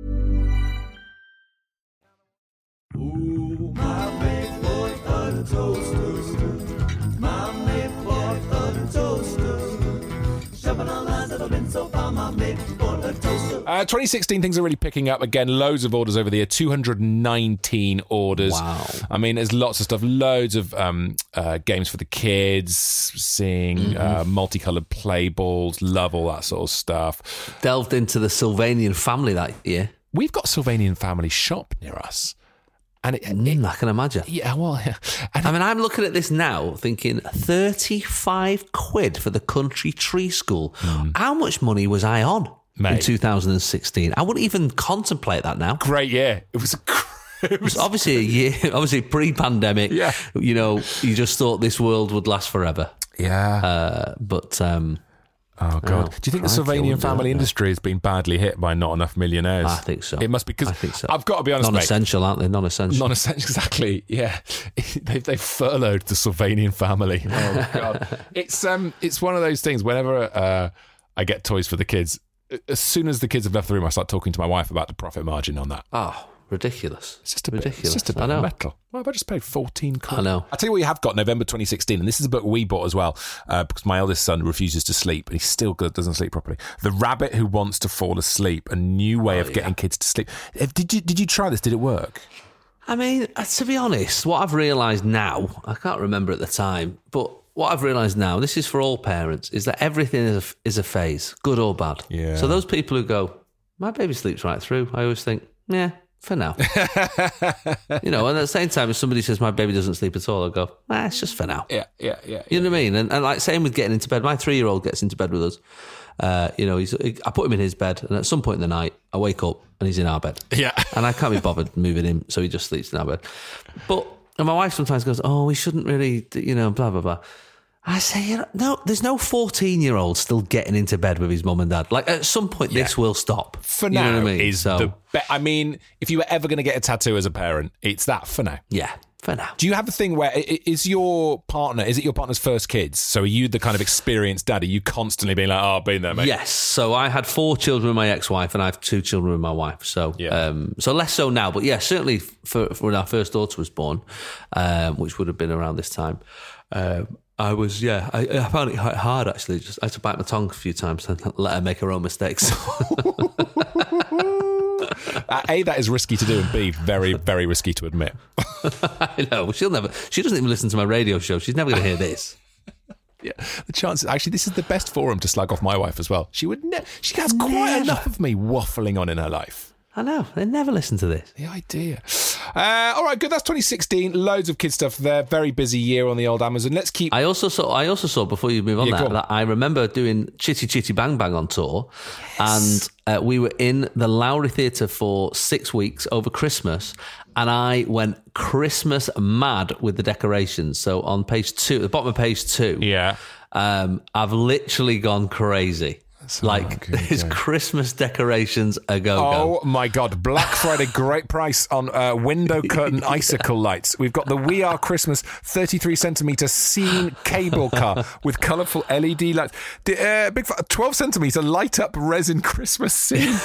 Ooh, my big boy of the toaster. My big boy of the toaster. Shopping on lines that have been so far, my big boy of the toaster. Uh, twenty sixteen, things are really picking up again. Loads of orders over the year. two hundred nineteen orders. Wow. I mean, there's lots of stuff. Loads of um, uh, games for the kids. Seeing mm-hmm. uh, multicoloured play balls. Love all that sort of stuff. Delved into the Sylvanian family that year. We've got Sylvanian family shop near us. And it, mm, it, I can imagine. Yeah, well, yeah. And I mean, I'm looking at this now thinking thirty-five quid for the country tree school. Mm. How much money was I on Mate. in two thousand sixteen? I wouldn't even contemplate that now. Great year. It was a It was obviously a year, obviously pre-pandemic. Yeah. You know, you just thought this world would last forever. Yeah. Uh, but... Um, Oh, God. Oh, do you think the Sylvanian family industry has been badly hit by not enough millionaires? I think so. It must be because I think so. I've got to be honest, Non-essential, mate. aren't they? Non-essential. Non-essential, exactly. Yeah. they've, they've furloughed the Sylvanian family. Oh, God. it's um, it's one of those things, whenever uh, I get toys for the kids, as soon as the kids have left the room, I start talking to my wife about the profit margin on that. Oh, ridiculous. It's just a ridiculous. bit, it's just a bit I know. of metal. Well, I just paid fourteen quid. I know. I'll tell you what you have got, November twenty sixteen, and this is a book we bought as well, uh, because my eldest son refuses to sleep, and he still doesn't sleep properly. The Rabbit Who Wants to Fall Asleep, a new way oh, of getting yeah. kids to sleep. Did you, did you try this? Did it work? I mean, uh, to be honest, what I've realised now, I can't remember at the time, but what I've realised now, this is for all parents, is that everything is a, is a phase, good or bad. Yeah. So those people who go, my baby sleeps right through, I always think, yeah, for now. You know, and at the same time, if somebody says my baby doesn't sleep at all, I go, nah, it's just for now. Yeah, yeah, yeah. You know what I mean? And, and like same with getting into bed. My three-year-old gets into bed with us. Uh, you know, he's, I put him in his bed, and at some point in the night, I wake up and he's in our bed. Yeah. And I can't be bothered moving him, so he just sleeps in our bed. But and my wife sometimes goes, oh, we shouldn't really, you know, blah, blah, blah. I say, you know, no, there's no fourteen-year-old still getting into bed with his mum and dad. Like, at some point, Yeah. this will stop. For you now know what I mean? is so, the be- I mean, if you were ever going to get a tattoo as a parent, it's that for now. yeah, for now. Do you have a thing where i- i- is your partner, is it your partner's first kids? So are you the kind of experienced dad? Are you constantly being like, oh, I've been there, mate? Yes. So I had four children with my ex-wife, and I have two children with my wife. So, Yeah. um, so less so now, but yeah, certainly for, for when our first daughter was born, um, which would have been around this time. Um, I was, yeah, I, I found it quite hard actually. Just I had to bite my tongue a few times and let her make her own mistakes. Uh, A, that is risky to do, and B, very, very risky to admit. I know. She'll never. She doesn't even listen to my radio show. She's never going to hear this. Yeah, the chances. Actually, this is the best forum to slag off my wife as well. She would. Ne- she has quite Never. enough of me waffling on in her life. I know. They never listen to this. The idea. Uh, all right, good. That's twenty sixteen. Loads of kid stuff there. Very busy year on the old Amazon. Let's keep. I also saw. I also saw before you move on, Yeah, go that, on. that I remember doing Chitty Chitty Bang Bang on tour, and uh, we were in the Lowry Theatre for six weeks over Christmas, and I went Christmas mad with the decorations. So on page two, at the bottom of page two, Yeah. um, I've literally gone crazy. Like good, his yeah. Christmas decorations a go Oh go. my God! Black Friday, great price on uh, window curtain icicle lights. We've got the We Are Christmas thirty-three centimeter scene cable car with colourful L E D lights. The, uh, big twelve centimeter light up resin Christmas scene.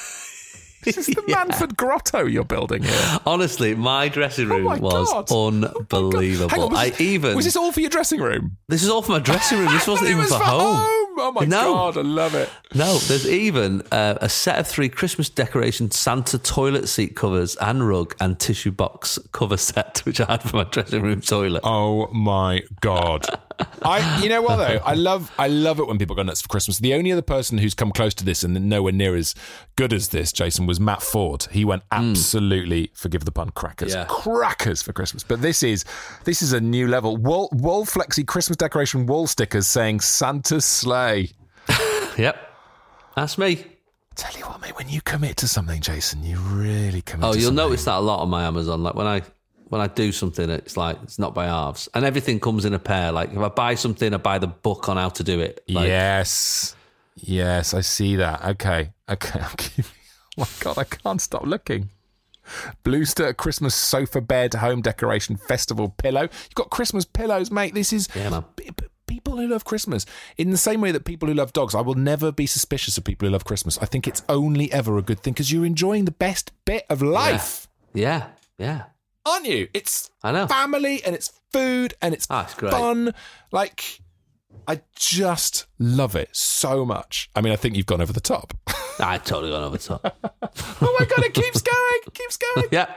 This is the Yeah. Manford Grotto you're building here. Honestly, my dressing room Oh my was God. Oh my God. unbelievable. Hang on, was I this, even was this all for your dressing room? this is all for my dressing room. This wasn't It even was for, home. Oh my No. God, I love it. No, there's even uh, a set of three Christmas decoration Santa toilet seat covers and rug and tissue box cover set, which I had for my dressing room toilet. Oh my God. I, you know what though? I love, I love it when people go nuts for Christmas. The only other person who's come close to this and nowhere near as good as this, Jason, was Matt Ford. He went absolutely, forgive the pun, crackers, Yeah. crackers for Christmas. But this is, this is a new level. Wall, wall flexi Christmas decoration wall stickers saying Santa's sleigh. Yep, that's me. Tell you what, mate, when you commit to something, Jason, you really commit. Oh, to you'll something. notice that a lot on my Amazon. Like when I when I do something, it's like it's not by halves, and everything comes in a pair. Like if I buy something, I buy the book on how to do it. Like, Yes. Yes, I see that. Okay. Okay. I'm keeping, oh my God, I can't stop looking. Bluester Christmas sofa bed home decoration festival pillow. You've got Christmas pillows, mate. This is Yeah, man. p- p- people who love Christmas. In the same way that people who love dogs, I will never be suspicious of people who love Christmas. I think it's only ever a good thing because you're enjoying the best bit of life, yeah, yeah. aren't you? It's I know. family and it's food and it's Ah, it's great. fun. Like, I just love it so much. I mean, I think you've gone over the top. I totally gone over the top. Oh my God, it keeps going. It keeps going. Yeah.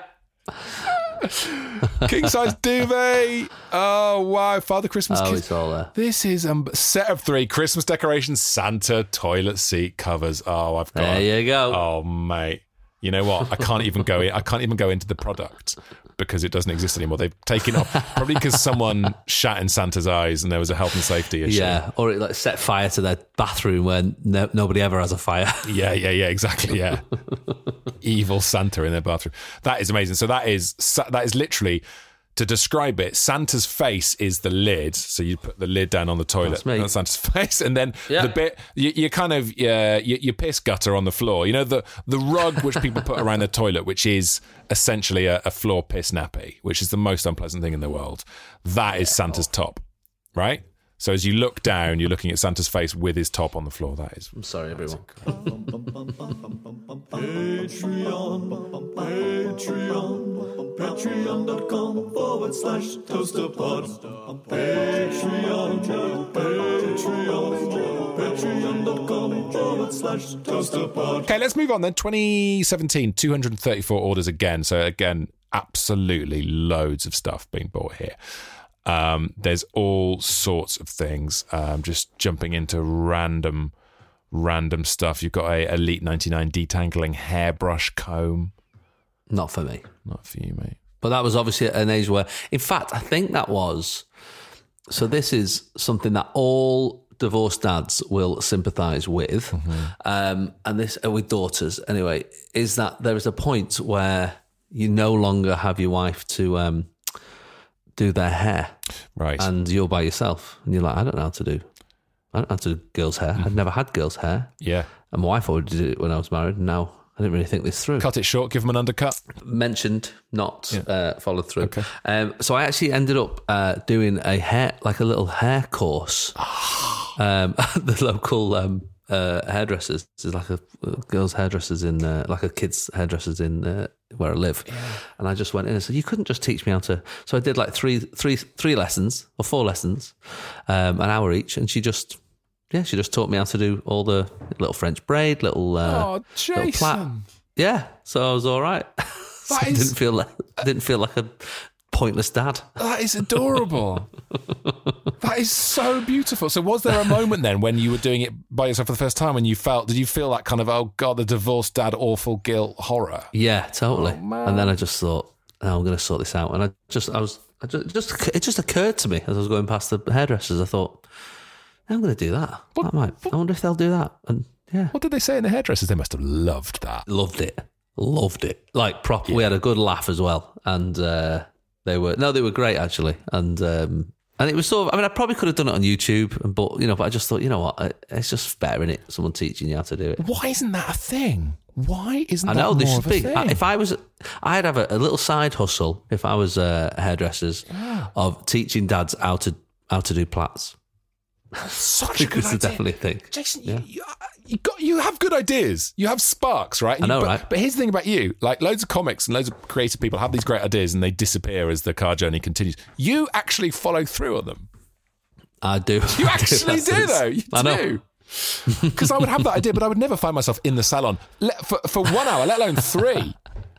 King size duvet. Oh, wow. Father Christmas Oh, kids. it's all there. This is a um, set of three Christmas decorations, Santa toilet seat covers. Oh, I've got There you go. Oh, mate. You know what? I can't even go in. I can't even go into the product because it doesn't exist anymore. They've taken off probably because someone shat in Santa's eyes and there was a health and safety issue. Yeah, or it like set fire to their bathroom where no, nobody ever has a fire. Yeah, yeah, yeah, exactly. Yeah, evil Santa in their bathroom. That is amazing. So that is that is literally, to describe it, Santa's face is the lid. So you put the lid down on the toilet. That's me. That's Santa's face, and then Yeah. the bit you, you kind of uh, you, you piss gutter on the floor. You know the the rug which people put around the toilet, which is essentially a, a floor piss nappy, which is the most unpleasant thing in the world. That is Santa's top, right? So as you look down, you're looking at Santa's face with his top on the floor. That is. I'm sorry, everyone. Patreon, Patreon, patreon.com forward slash toasterpod. Patreon, Patreon, patreon.com forward slash toasterpod. Okay, let's move on then. twenty seventeen, two hundred thirty-four orders again. So again, absolutely loads of stuff being bought here. Um, there's all sorts of things. Um, just jumping into random, random stuff. You've got a Elite ninety-nine detangling hairbrush comb. Not for me. Not for you, mate. But that was obviously at an age where, in fact, I think that was. So this is something that all divorced dads will sympathise with, Mm-hmm. um, and this uh, with daughters anyway. Is that there is a point where you no longer have your wife to um, do their hair, Right. and you're by yourself, and you're like, I don't know how to do. I don't know how to do girls' hair. I'd never had girls' hair, yeah. and my wife already did it when I was married. And now I didn't really think this through. Cut it short, give them an undercut. Mentioned, not Yeah. uh, followed through. Okay. Um, so I actually ended up uh, doing a hair, like a little hair course um, at the local um, uh, hairdressers. There's like a uh, girls' hairdressers in, uh, like a kids' hairdressers in uh, where I live. And I just went in and said, you couldn't just teach me how to. So I did like three, three, three lessons or four lessons, um, an hour each, and she just. Yeah, she just taught me how to do all the little French braid, little, uh, Oh, little plait. Jason. Yeah, so I was all right. So That I is- didn't feel like, didn't feel like a pointless dad. That is adorable. That is so beautiful. So was there a moment then when you were doing it by yourself for the first time and you felt, did you feel that kind of, oh God, the divorced dad, awful guilt, horror? Yeah, totally. Oh, man. And then I just thought, oh, I'm going to sort this out. And I just, I was, I just, just, it just occurred to me as I was going past the hairdressers. I thought, I'm going to do that. That might. I wonder if they'll do that. And yeah, What did they say in the hairdressers? They must have loved that. loved it, loved it. Like proper. We had a good laugh as well, and uh, they were no, they were great actually. And um, and it was sort of. I mean, I probably could have done it on YouTube, and but you know, but I just thought, you know what, I- it's just better in it. Someone teaching you how to do it. Why isn't that a thing? Why isn't I that know more this of should a be. thing? I- If I was, I'd have a, a little side hustle. If I was uh, hairdressers of teaching dads how to how to do plaits. Such a good This is idea. definitely a thing. Jason, Yeah. you, you, you got you have good ideas. You have sparks, right? And I know, you, but, right? But here's the thing about you: like loads of comics and loads of creative people have these great ideas, and they disappear as the car journey continues. You actually follow through on them. I do. You actually do, though. You I know. do. Because I would have that idea, but I would never find myself in the salon let, for for one hour, let alone three.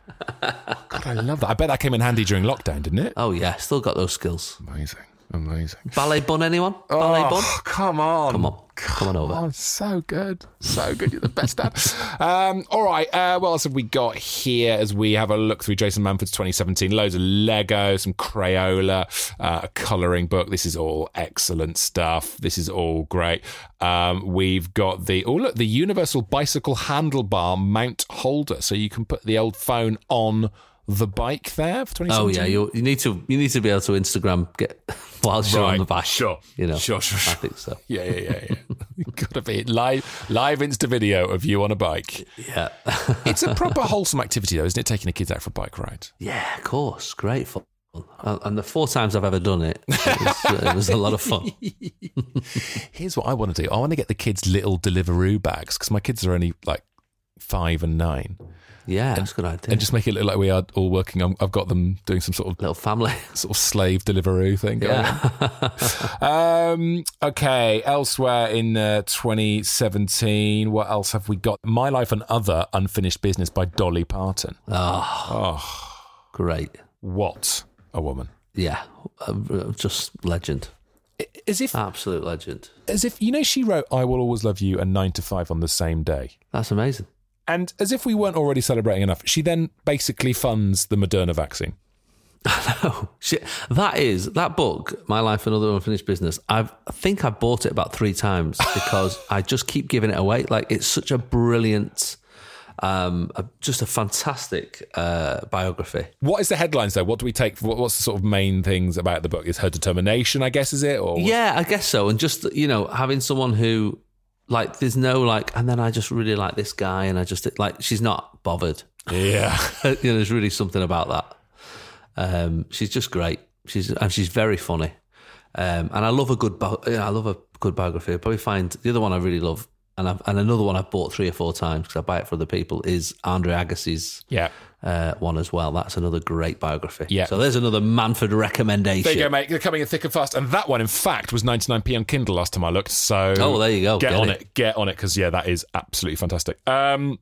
God, I love that. I bet that came in handy during lockdown, didn't it? Oh yeah, still got those skills. Amazing, amazing. Ballet bun, anyone? Ballet bun? Oh, come on. Come on, come on over. Oh, so good. So good. You're the best dad. um, all right. Uh, what else have we got here as we have a look through Jason Manford's twenty seventeen? Loads of Lego, some Crayola, uh, a colouring book. This is all excellent stuff. This is all great. Um, we've got the, oh, look, the Universal Bicycle Handlebar Mount Holder. So you can put the old phone on the bike there for twenty seventeen. Oh yeah, you you need to you need to be able to Instagram get whilst you're on the bike. Sure. You know. Sure, sure, sure. I think so. Yeah, yeah, yeah, yeah. You've got to be live, live Insta video of you on a bike. Yeah. It's a proper wholesome activity, though, isn't it? Taking the kids out for a bike ride. Yeah, of course. Great fun. And and the four times I've ever done it, it was, uh, it was a lot of fun. Here's what I want to do. I want to get the kids little Deliveroo bags because my kids are only like five and nine, Yeah, that's a good idea. and just make it look like we are all working on. I've got them doing some sort of Little family. sort of slave Deliveroo thing going Yeah. on. Um, okay, elsewhere in uh, twenty seventeen, what else have we got? My Life and Other Unfinished Business by Dolly Parton. Oh, Oh, great. what a woman. Yeah, uh, just legend. As if, Absolute legend. as if, you know, she wrote I Will Always Love You and Nine to Five on the same day. That's amazing. And as if we weren't already celebrating enough, she then basically funds the Moderna vaccine. Oh, shit. That is, that book, My Life and Other Unfinished Business, I've, I think I've bought it about three times because I just keep giving it away. Like, it's such a brilliant, um, a, just a fantastic uh, biography. What is the headlines, though? What do we take? What, what's the sort of main things about the book? Is her determination, I guess, is it? Or Yeah, I guess so. And just, you know, having someone who, like, there's no, like, and then I just really like this guy and I just, like, she's not bothered. Yeah. You know, there's really something about that. Um, she's just great. She's and she's very funny, um, and I love a good. Bi- I love a good biography. I probably find the other one I really love, and I've, and another one I've bought three or four times because I buy it for other people is Andre Agassi's Yeah. uh, one as well. That's another great biography. Yeah. So there's another Manford recommendation. There you go, mate. They're coming in thick and fast. And that one, in fact, was ninety-nine p on Kindle last time I looked. So Oh, there you go. Get, Get on it. it. Get on it, because, yeah, that is absolutely fantastic. Um,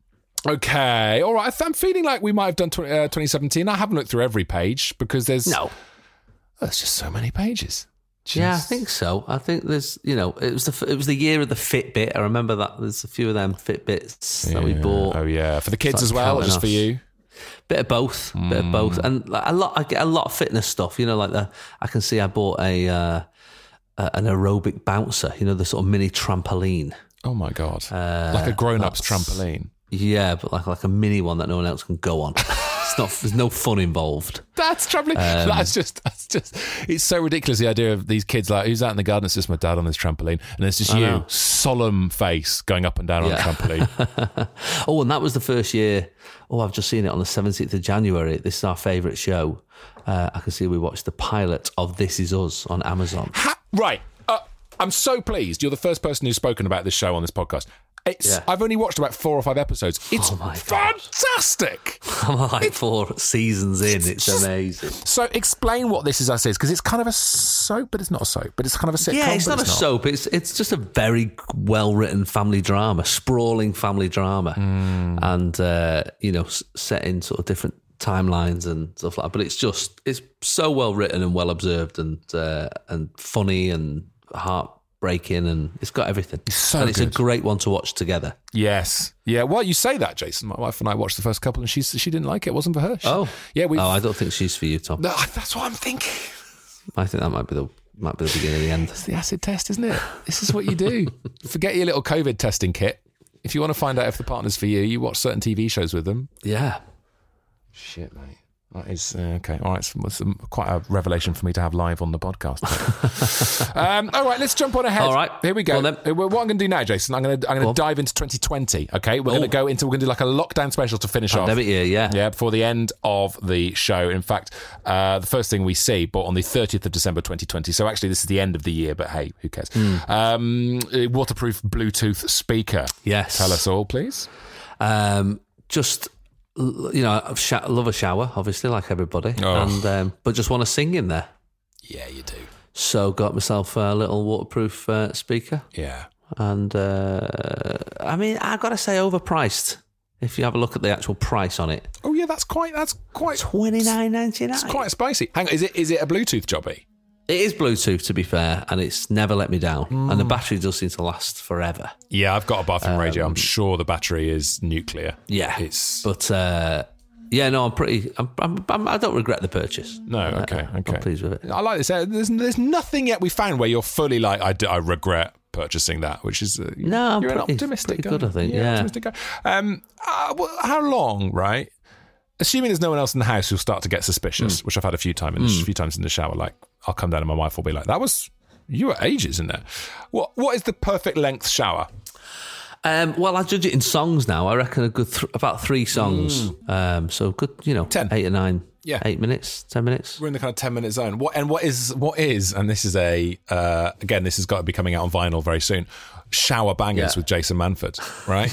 Okay, all right. I'm feeling like we might have done twenty, uh, twenty seventeen. I haven't looked through every page because there's No. there's just so many pages. Just... Yeah, I think so. I think there's, you know, it was the it was the year of the Fitbit. I remember that there's a few of them Fitbits yeah. that we bought. Oh yeah, for the kids It's as like well, or counting just us. for you. Bit of both, mm. bit of both, and like, a lot. I get a lot of fitness stuff. You know, like the I can see I bought a uh, uh, an aerobic bouncer. You know, the sort of mini trampoline. Oh my god, Uh, like a grown-up's that's- trampoline. Yeah, but like like a mini one that no one else can go on. It's not. There's no fun involved. That's trampoline. Um, that's just. That's just. It's so ridiculous. The idea of these kids like who's out in the garden. It's just my dad on his trampoline, and it's just I you, know. solemn face, going up and down on Yeah. a trampoline. Oh, and that was the first year. Oh, I've just seen it on the seventeenth of January. This is our favourite show. Uh, I can see we watched the pilot of This Is Us on Amazon. Ha- right. Uh, I'm so pleased. You're the first person who's spoken about this show on this podcast. It's, Yeah. I've only watched about four or five episodes. It's Oh my God. fantastic. I'm like four seasons in. It's just- amazing. So explain what This Is Us is, because it's kind of a soap, but it's not a soap. But it's kind of a sitcom. Yeah, it's but not a soap. It's it's just a very well written family drama, sprawling family drama, Mm. and uh, you know, s- set in sort of different timelines and stuff like that. But it's just it's so well written and well observed and uh, and funny and heartbreaking, and it's got everything. It's so and it's good. a great one to watch together. Yes. Yeah. Well, you say that, Jason. My wife and I watched the first couple, and she she didn't like it. It wasn't for her. She, Oh, yeah. We. oh, I don't think she's for you, Tom. No, that's what I'm thinking. I think that might be the might be the beginning of the end. It's the acid test, isn't it? This is what you do. Forget your little COVID testing kit. If you want to find out if the partner's for you, you watch certain T V shows with them. Yeah. Shit, mate. That is uh, okay. All right, it's, it's quite a revelation for me to have live on the podcast. um, all right, let's jump on ahead. All right. Here we go. Go on then. Uh, What I'm going to do now, Jason, I'm going to I'm Go going on. to dive into twenty twenty. Okay, we're Oh. going to go into we're going to do like a lockdown special to finish off. Pandemic year, yeah. Yeah, before the end of the show. In fact, uh, the first thing we see, but on the thirtieth of December twenty twenty. So actually, this is the end of the year, but hey, who cares? Hmm. Um, a waterproof Bluetooth speaker. Yes. Tell us all, please. Um, just you know, I sh- love a shower, obviously, like everybody, Oh. and um, but just want to sing in there. Yeah, you do. So got myself a little waterproof uh, speaker, Yeah. and uh, I mean, I've got to say, overpriced. If you have a look at the actual price on it, Oh yeah, that's quite. That's quite. twenty nine ninety nine. It's quite spicy. Hang on, is it is it a Bluetooth jobby? It is Bluetooth, to be fair, and it's never let me down. Hmm. And the battery does seem to last forever. Yeah, I've got a bathroom radio. I'm sure the battery is nuclear. Um, Yeah, It's but uh, yeah, no, I'm pretty. I'm, I'm, I'm, I don't regret the purchase. no, Uh, okay, I'm okay. pleased with it. I like this. Uh, There's there's nothing yet we found where you're fully like I, do, I regret purchasing that, which is uh, No, I'm you're an pretty- optimistic pretty good, guy. I think, You're an yeah. optimistic guy. Um, uh, well, how long? Right. Assuming there's no one else in the house, you'll start to get suspicious, which I've had a few times in the, few times in the shower. Like I'll come down and my wife will be like, "That was you were ages in there." What what is the perfect length shower? Um, well, I judge it in songs now. I reckon a good th- about three songs. Um, so good, you know, Ten. eight or nine, Yeah. eight minutes, ten minutes. We're in the kind of ten minute zone. What and what is what is and this is a uh, again this has got to be coming out on vinyl very soon. Shower bangers Yeah. with Jason Manford, right?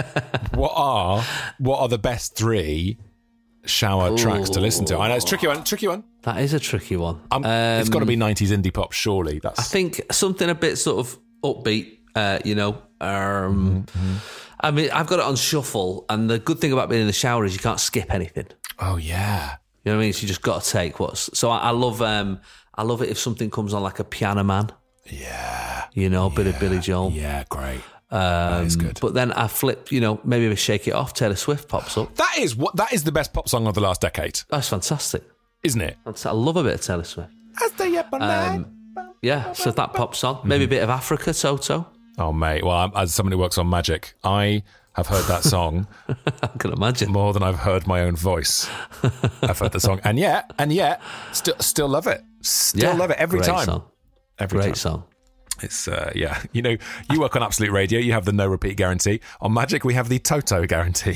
What are what are the best three shower tracks to listen to? I know it's a tricky one, tricky one. That is a tricky one. Um, Um, it's got to be nineties indie pop, surely. That's I think something a bit sort of upbeat. Uh, you know, um, Mm-hmm. I mean, I've got it on shuffle, and the good thing about being in the shower is you can't skip anything. oh yeah, You know what I mean? So you just got to take what's. So I, I love, um, I love it if something comes on like a Piano Man. yeah, You know, a bit of Billy Joel. yeah, great. that is good. But then I flip. You know, maybe we Shake It Off. Taylor Swift pops up. That is what that is the best pop song of the last decade, That's fantastic. isn't it? That's- I love a bit of Taylor Swift. As the up and down. Yeah, so that pops on. Maybe a bit of Africa, Toto. Oh mate, well, I'm, as someone who works on Magic, I have heard that song I can imagine. more than I've heard my own voice. I've heard the song, and yet, and yet, still, still love it. Still Yeah, love it every great time. Song. Every Great time. song. It's uh, yeah. You know, you work on Absolute Radio. You have the no repeat guarantee. On Magic, we have the Toto guarantee.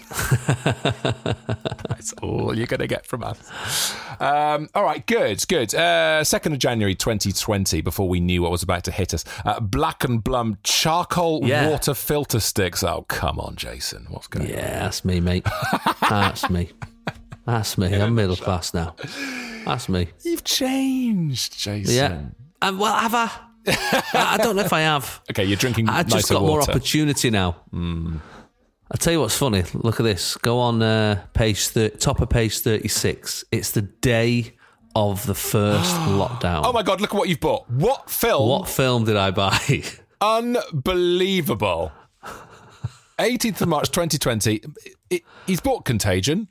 That's all you're going to get from us. Um, all right, good, good. Uh, second of January twenty twenty, before we knew what was about to hit us. Uh, Black and Blum charcoal Yeah. water filter sticks. Oh, come on, Jason. What's going on? Yeah, that's me, mate. That's me. That's me. I'm middle class now. That's me. You've changed, Jason. Yeah. Um, well, have I? I I don't know if I have. Okay, you're drinking I just nicer got more water. opportunity now. I'll tell you what's funny. Look at this. Go on uh, page thirty, top of page thirty-six. It's the day of the first lockdown. Oh my God, look at what you've bought. What film? What film did I buy? Unbelievable. eighteenth of March twenty twenty. It, he's bought Contagion.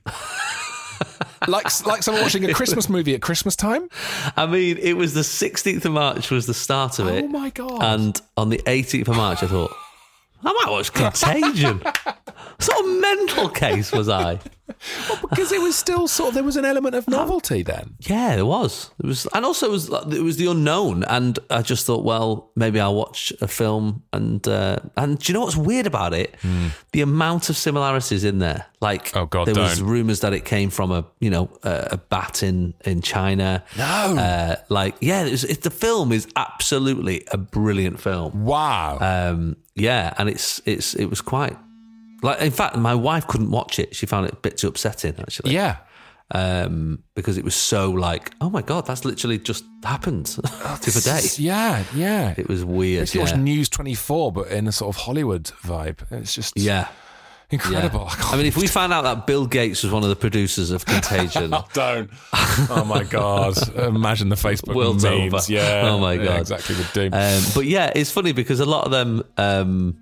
like like someone watching a Christmas movie at Christmas time. I mean, it was the sixteenth of March was the start of it. Oh my God. And on the eighteenth of March, I thought, I might watch Contagion. What sort of mental case was I? Well, because it was still sort of, there was an element of novelty then. Yeah, there was. It was, and also it was it was the unknown. And I just thought, well, maybe I'll watch a film. And uh, and do you know what's weird about it? Mm. The amount of similarities in there. Like, oh God, there don't. was rumours that it came from a you know a, a bat in in China. No, uh, like yeah, it was, it, the film is absolutely a brilliant film. Wow. Um, yeah, and it's it's it was quite. Like, in fact, my wife couldn't watch it. She found it a bit too upsetting, actually. Yeah. Um, because it was so like, oh my God, that's literally just happened the other day. Yeah, yeah. It was weird. If you yeah. watch News twenty-four, but in a sort of Hollywood vibe. It's just yeah. incredible. Yeah. I, I mean, if we found out that Bill Gates was one of the producers of Contagion. oh, don't. Oh my God. Imagine the Facebook World's memes. over. Yeah. Oh my God. Yeah, exactly the doom. Um, but yeah, it's funny because a lot of them... Um,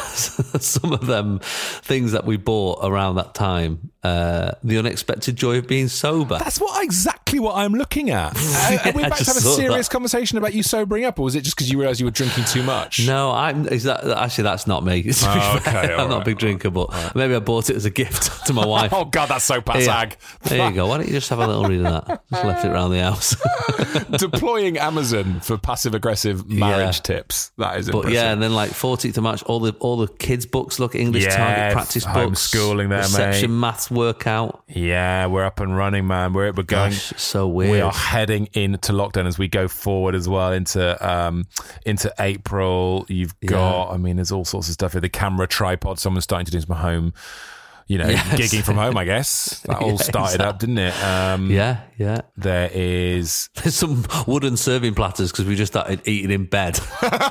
some of them things that we bought around that time, uh, the unexpected joy of being sober. That's what exactly what I'm looking at. yeah, Are we about to have a serious that. conversation about you sobering up, or was it just because you realised you were drinking too much? No, I'm is that, actually that's not me. Oh, okay, I'm all not right, a big drinker, but right. maybe I bought it as a gift to my wife. Oh God, that's so passag. There you go. Why don't you just have a little read of that? Just left it around the house. Deploying Amazon for passive aggressive marriage yeah. tips. That is but impressive. yeah, and then like fourteenth of March, all the all the kids' books, look, English yes, target practice books, homeschooling there, reception, mate. maths workout. Yeah, we're up and running, man. We're we're going. Gosh, so weird. We are heading into lockdown as we go forward as well into um into April. You've got, yeah. I mean, there's all sorts of stuff here. The camera tripod. Someone's starting to do some home. You know, yes. gigging from home, I guess. That all yeah, started exactly. up, didn't it? Um, yeah, yeah. There is... There's some wooden serving platters because we just started eating in bed.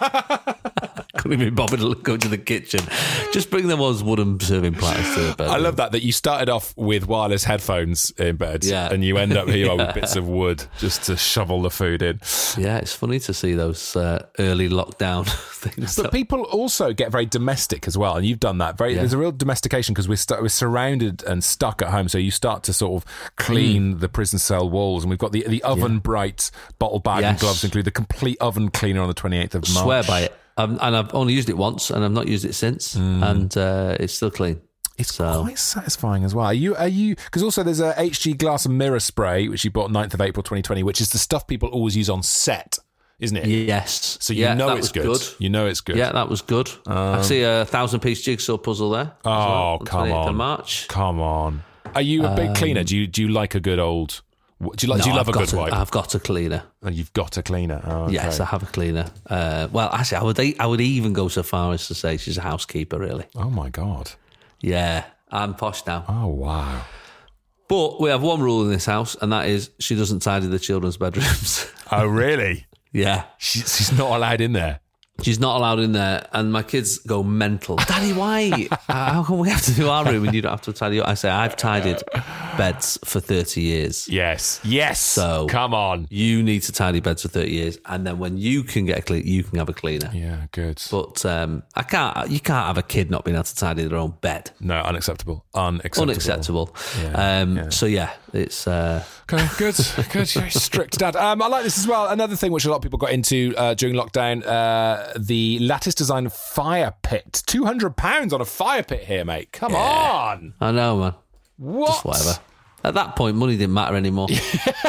Couldn't even bother to go to the kitchen. Just bring them as wooden serving platters to the bed. I love that, that you started off with wireless headphones in bed yeah. and you end up here yeah. with bits of wood just to shovel the food in. Yeah, it's funny to see those uh, early lockdown things. But people also get very domestic as well, and you've done that. Very, yeah. There's a real domestication because we're, st- we're surrounded and stuck at home, so you start to sort of clean mm. the prison cell walls, and we've got the, the oven yeah. bright bottle bag yes. and gloves include the complete oven cleaner on the twenty-eighth of March. Swear by it. Um, and I've only used it once, and I've not used it since, mm. and uh, it's still clean. It's so. quite satisfying as well. Are you? Are you? Because also there's a H G glass and mirror spray which you bought ninth of April twenty twenty, which is the stuff people always use on set, isn't it? Yes. So you yeah, know it's good. good. You know it's good. Yeah, that was good. Um, I see a thousand piece jigsaw puzzle there. Oh, well, come on, March. Come on. Are you a big um, cleaner? Do you do you like a good old? Do you like? No, do you love I've a good a, wipe? I've got a cleaner. Oh, you've got a cleaner. Oh, okay. Yes, I have a cleaner. Uh, well, actually, I would I would even go so far as to say she's a housekeeper. Really. Oh my God. Yeah, I'm posh now. Oh wow. But we have one rule in this house, and that is she doesn't tidy the children's bedrooms. Oh really? Yeah. She, she's not allowed in there. She's not allowed in there, and my kids go mental. Daddy, why? How come we have to do our room and you don't have to tidy up? I say, I've tidied beds for thirty years. Yes, yes. So come on. You need to tidy beds for thirty years, and then when you can get a clean, you can have a cleaner. Yeah, good. But um, I can't. You can't have a kid not being able to tidy their own bed. No, unacceptable. Unacceptable. Unacceptable. Yeah, um, yeah. So yeah, it's... Uh, okay, good, good. You're strict dad. Um, I like this as well. Another thing which a lot of people got into uh, during lockdown, uh, the lattice design fire pit. two hundred pounds on a fire pit here, mate. Come yeah. on. I know, man. What? Just whatever. At that point, money didn't matter anymore. We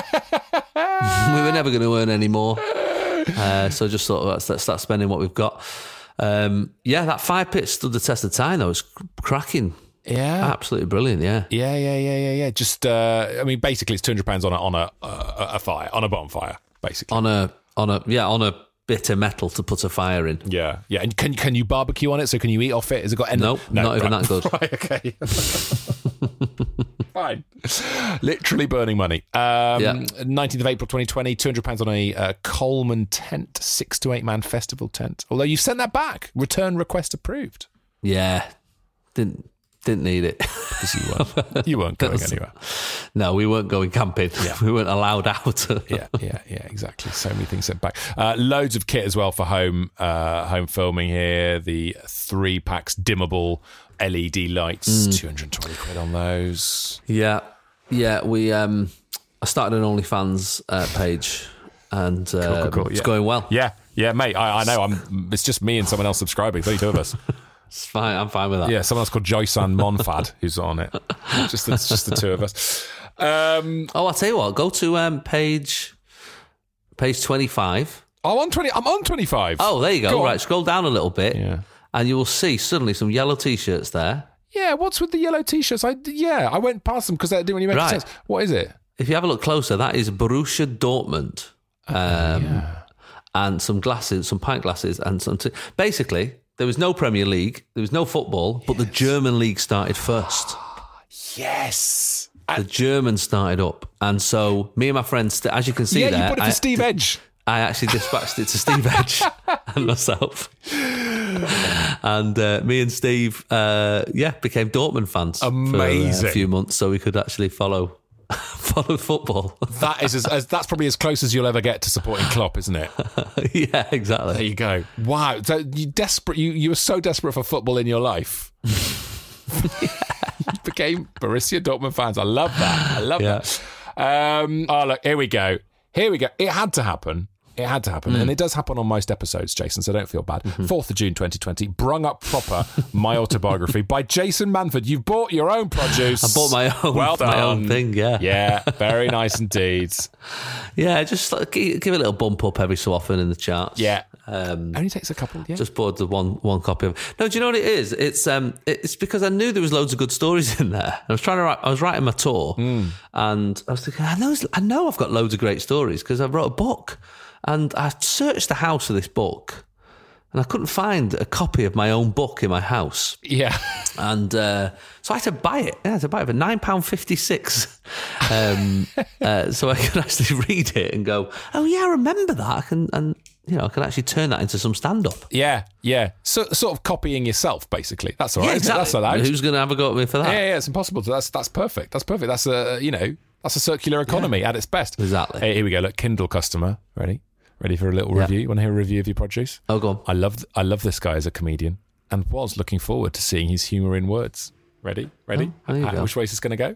were never going to earn any more. Uh, so just sort of let's, let's start spending what we've got. Um, yeah, that fire pit stood the test of time, though. It's cracking. Yeah, absolutely brilliant. Yeah, yeah, yeah, yeah, yeah, yeah. Just, uh, I mean, basically, it's two hundred pounds on a on a, a a fire, on a bonfire, basically. On a on a yeah on a bit of metal to put a fire in. Yeah, yeah. And can can you barbecue on it? So can you eat off it? Has it got any? Nope, no, not even right. that good. Right, okay. Fine. Literally burning money. Um, yeah. nineteenth of April twenty twenty, two hundred pounds on a uh, Coleman tent, six to eight man festival tent. Although you've sent that back. Return request approved. Yeah. Didn't Didn't need it. Because you weren't, you weren't going anywhere. No, we weren't going camping. Yeah. We weren't allowed out. yeah, yeah, yeah, exactly. So many things set back. Uh, loads of kit as well for home uh, home filming here. The three packs dimmable L E D lights, mm. two hundred twenty quid on those. Yeah, yeah. We um, I started an OnlyFans uh, page, and uh, cool, cool, cool. it's yeah. going well. Yeah, yeah, mate. I, I know. I'm. It's just me and someone else subscribing. Thirty-two of us. It's fine. I'm fine with that. Yeah, someone else called Joysan Monfad who's on it. Just the, just the two of us. Um, oh, I'll tell you what. Go to um, page page twenty-five. Oh, on twenty. I'm on twenty-five. Oh, there you go. go right, scroll down a little bit, yeah. and you will see suddenly some yellow t-shirts there. Yeah, what's with the yellow t-shirts? I yeah, I went past them because they didn't really make right. sense. What is it? If you have a look closer, that is Borussia Dortmund, um, oh, yeah. and some glasses, some pint glasses, and some. T- basically. There was no Premier League, there was no football, but yes. the German league started first. Yes. The Germans started up. And so me and my friends, as you can see yeah, there... Yeah, you put it to I, Steve Edge. I actually dispatched it to Steve Edge and myself. And uh, me and Steve, uh, yeah, became Dortmund fans Amazing. for uh, a few months so we could actually follow... follow football. That is as, as, that's probably as close as you'll ever get to supporting Klopp, isn't it? Yeah, exactly. There you go. Wow. So you desperate. You you were so desperate for football in your life. You became Borussia Dortmund fans. I love that. I love yeah. that. Um, oh look, here we go. Here we go. It had to happen. It had to happen. Mm. And it does happen on most episodes, Jason, so don't feel bad. Mm-hmm. fourth of June twenty twenty, Brung Up Proper, My Autobiography by Jason Manford. You've bought your own produce. I bought my own, well done. my own thing, yeah. Yeah, very nice indeed. Yeah, just like, give it a little bump up every so often in the charts. Yeah. Um, Only takes a couple, yeah. Just bought the one one copy of it. No, do you know what it is? It's um, it's because I knew there was loads of good stories in there. I was trying to write, I was writing my tour, mm. and I was thinking, I know, I know I've got loads of great stories because I wrote a book. And I searched the house for this book and I couldn't find a copy of my own book in my house. Yeah. And uh, so I had to buy it. Yeah, I had to buy it for nine pounds fifty-six. Um, uh, so I could actually read it and go, oh, yeah, I remember that. I can, and, you know, I can actually turn that into some stand-up. Yeah, yeah. So, sort of copying yourself, basically. That's all right. Yeah, exactly. That's allowed. Who's going to have a go at me for that? Yeah, yeah, it's impossible. That's, that's perfect. That's perfect. That's a, you know, that's a circular economy yeah. at its best. Exactly. Hey, here we go. Look, Kindle customer. Ready? Ready for a little yeah. review? You want to hear a review of your produce? Oh, go on. I love, I love this guy as a comedian and was looking forward to seeing his humour in words. Ready? Ready? Oh, there you uh, go. Which way is this going to go?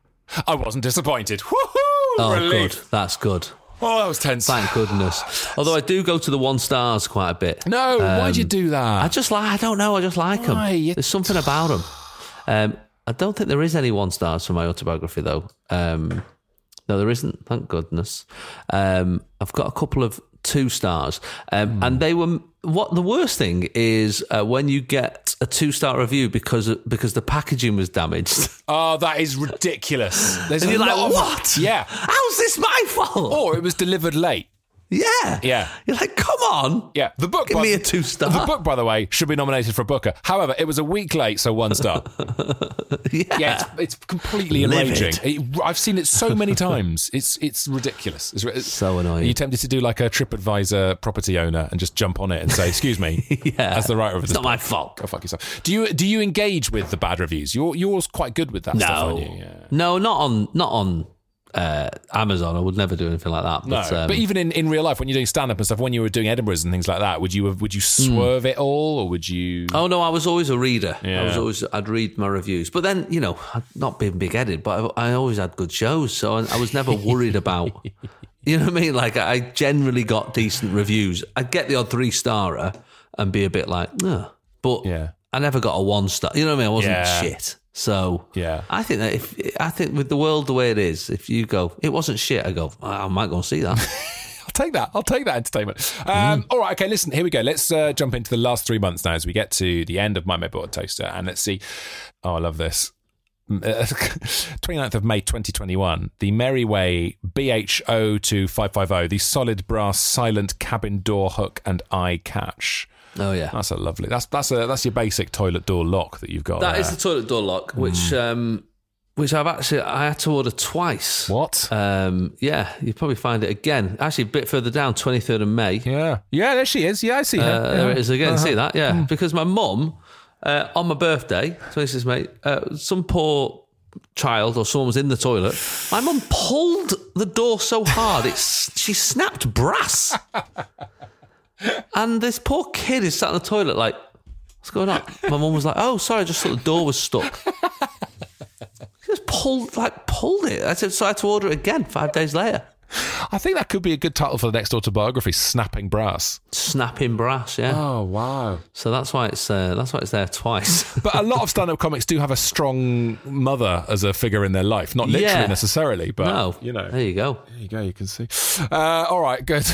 I wasn't disappointed. Woohoo! Oh, Relief. good. That's good. Oh, that was tense. Thank goodness. Although I do go to the one stars quite a bit. No, um, why'd you do that? I just like, I don't know, I just like Why? them. You... There's something about them. Um, I don't think there is any one stars for my autobiography, though. Um, no, there isn't, thank goodness. Um, I've got a couple of two stars. Um, mm. And they were, what the worst thing is uh, when you get a two star review because because the packaging was damaged. Oh, that is ridiculous. There's and a you're lot like, of, what? Yeah. How's this my fault? Or it was delivered late. Yeah. Yeah. You're like, come on. Yeah. The book. Give by, me a two star. The book, by the way, should be nominated for a Booker. However, it was a week late, so one star. yeah. Yeah, it's, it's completely enraging. It, I've seen it so many times. It's it's ridiculous. It's, it's so annoying. Are you tempted to do like a TripAdvisor property owner and just jump on it and say, excuse me, yeah. as the writer of this It's not book, my fault. Go fuck yourself. Do you do you engage with the bad reviews? You're yours quite good with that no. stuff, aren't you? Yeah. No, not on not on Uh, Amazon. I would never do anything like that. But, no, um, but even in, in real life, when you're doing stand-up and stuff, when you were doing Edinburghs and things like that, would you have, would you swerve mm. it all, or would you? Oh no, I was always a reader. Yeah. I was always I'd read my reviews, but then you know, I'd not being big-headed, but I, I always had good shows, so I, I was never worried about. You know what I mean? Like I generally got decent reviews. I'd get the odd three-starer and be a bit like, no, but yeah. I never got a one-star. You know what I mean? I wasn't yeah. shit. So yeah, I think that if I think with the world the way it is, if you go, it wasn't shit, I go, I might go and see that. I'll take that. I'll take that entertainment. Um, mm. All right, okay. Listen, here we go. Let's uh, jump into the last three months now as we get to the end of My Made Butter Toaster, and let's see. Oh, I love this. twenty-ninth of May twenty twenty-one, the Merryway B H zero two five five zero, the solid brass silent cabin door hook and eye catch. Oh yeah, that's a lovely. That's that's a that's your basic toilet door lock that you've got. That there. is the toilet door lock, which mm. um, which I've actually I had to order twice. What? Um, yeah, you probably find it again. Actually, a bit further down, twenty-third of May. Yeah, yeah, there she is. Yeah, I see her. Uh, yeah. There it is again. Uh-huh. See that? Yeah, mm. because my mum uh, on my birthday, twenty-sixth of May, uh, some poor child or someone was in the toilet. My mum pulled the door so hard, it's she snapped brass. And this poor kid is sat in the toilet like, what's going on? My mum was like, oh, sorry, I just thought the door was stuck. She just pulled, like, pulled it. I said, so I had to order it again five days later. I think that could be a good title for the next autobiography, Snapping Brass. Snapping Brass, yeah. Oh, wow. So that's why it's uh, that's why it's there twice. But a lot of stand-up comics do have a strong mother as a figure in their life. Not literally Yeah. necessarily, but, No, you know. there you go. There you go, you can see. Uh, all right, good.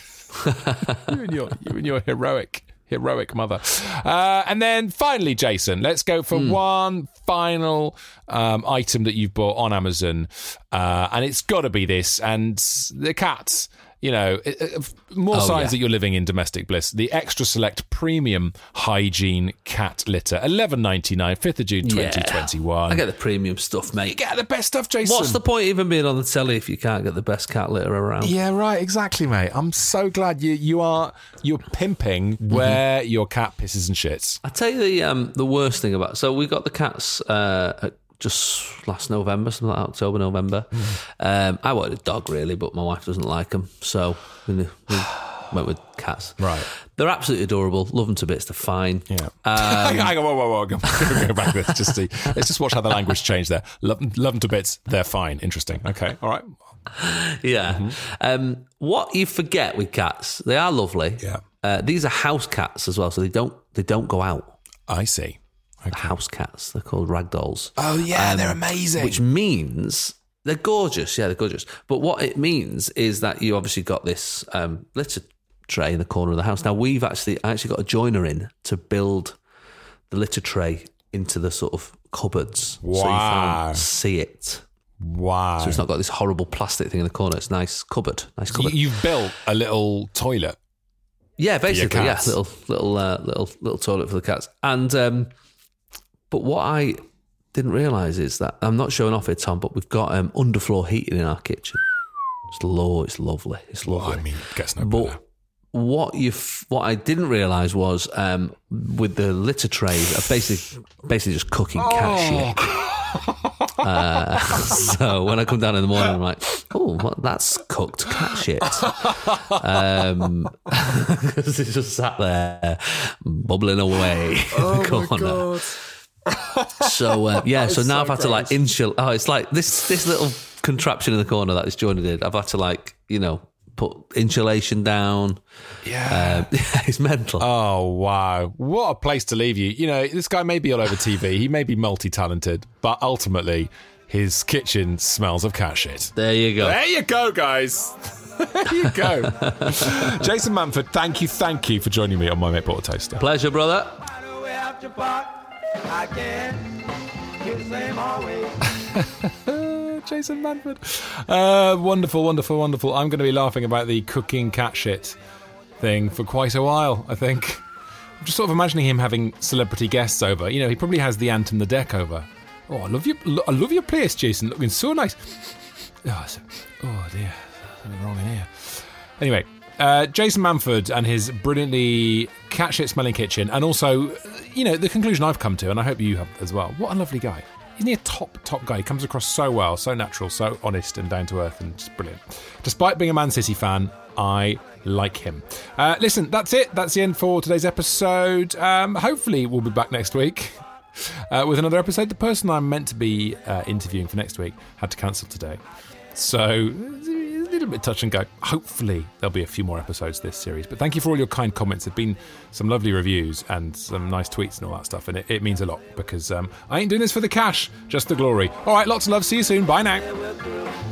you, and your, you and your heroic... Heroic mother. Uh, and then finally, Jason, let's go for mm. one final um, item that you've bought on Amazon. Uh, and it's got to be this. And the cats, you know, it, it, more oh, signs yeah. that you're living in domestic bliss. The Extra Select Premium Hygiene Cat Litter, eleven ninety-nine, fifth of June twenty twenty-one. Yeah. I get the premium stuff, mate. You get the best stuff, Jason. What's the point even being on the telly if you can't get the best cat litter around? Yeah, right, exactly, mate. I'm so glad you you are you're pimping where mm-hmm. your cat pisses and shits. I tell you the um, the worst thing about so we got the cats uh, at just last November, something like October, November. Mm. Um, I wanted a dog really, but my wife doesn't like them, so we, we went with cats. Right, they're absolutely adorable. Love them to bits. They're fine. Yeah. Um, Hang on, whoa, whoa, whoa. Go, go back to this. Just see. Let's just watch how the language changed there. Love, love them to bits. They're fine. Interesting. Okay. All right. Yeah. Mm-hmm. Um, what you forget with cats, they are lovely. Yeah. Uh, these are house cats as well, so they don't they don't go out. I see. Okay. House cats. They're called ragdolls. Oh, yeah, um, they're amazing. Which means they're gorgeous. Yeah, they're gorgeous. But what it means is that you obviously got this um, litter tray in the corner of the house. Now, we've actually I actually got a joiner in to build the litter tray into the sort of cupboards. Wow. So you can't see it. Wow. So it's not got this horrible plastic thing in the corner. It's a nice cupboard. Nice cupboard. You, you've built a little toilet. Yeah, basically, yeah. Cats. Little little uh, little little toilet for the cats. And um but what I didn't realise is that, I'm not showing off here, Tom, but we've got um, underfloor heating in our kitchen. It's low, it's lovely, it's lovely. Well, I mean, it gets no but better. What you, what I didn't realise was um, with the litter trays, are basically basically just cooking cat Oh. shit. uh, so when I come down in the morning, I'm like, oh, what, that's cooked cat shit. Um, because it's just sat there bubbling away Oh in the corner. my God. So uh, yeah, so now so I've had to like gross. insulate. Oh, it's like this this little contraption in the corner that is jointed in. I've had to like you know put insulation down. Yeah, uh, it's mental. Oh wow, what a place to leave you. You know, this guy may be all over T V. He may be multi-talented, but ultimately, his kitchen smells of cat shit. There you go. There you go, guys. There you go. Jason Manford, thank you, thank you for joining me on My Mate Bought a Toaster. Pleasure, brother. I can hear the same always. Jason Manford. Uh, wonderful, wonderful, wonderful. I'm going to be laughing about the cooking cat shit thing for quite a while, I think. I'm just sort of imagining him having celebrity guests over. You know, he probably has the ant and the deck over. Oh, I love your, I love your place, Jason. Looking so nice. Oh, so, oh dear, something wrong in here. Anyway, uh, Jason Manford and his brilliantly cat shit smelling kitchen, and also, you know, the conclusion I've come to, and I hope you have as well. What a lovely guy. Isn't he a top, top guy? He comes across so well, so natural, so honest and down to earth, and just brilliant. Despite being a Man City fan, I like him. Uh, listen, that's it. That's the end for today's episode. Um, hopefully we'll be back next week uh, with another episode. The person I'm meant to be uh, interviewing for next week had to cancel today. So, a little bit touch and go. Hopefully there'll be a few more episodes this series. But thank you for all your kind comments. There have been some lovely reviews and some nice tweets and all that stuff. And it, it means a lot because um, I ain't doing this for the cash, just the glory. All right, lots of love. See you soon. Bye now.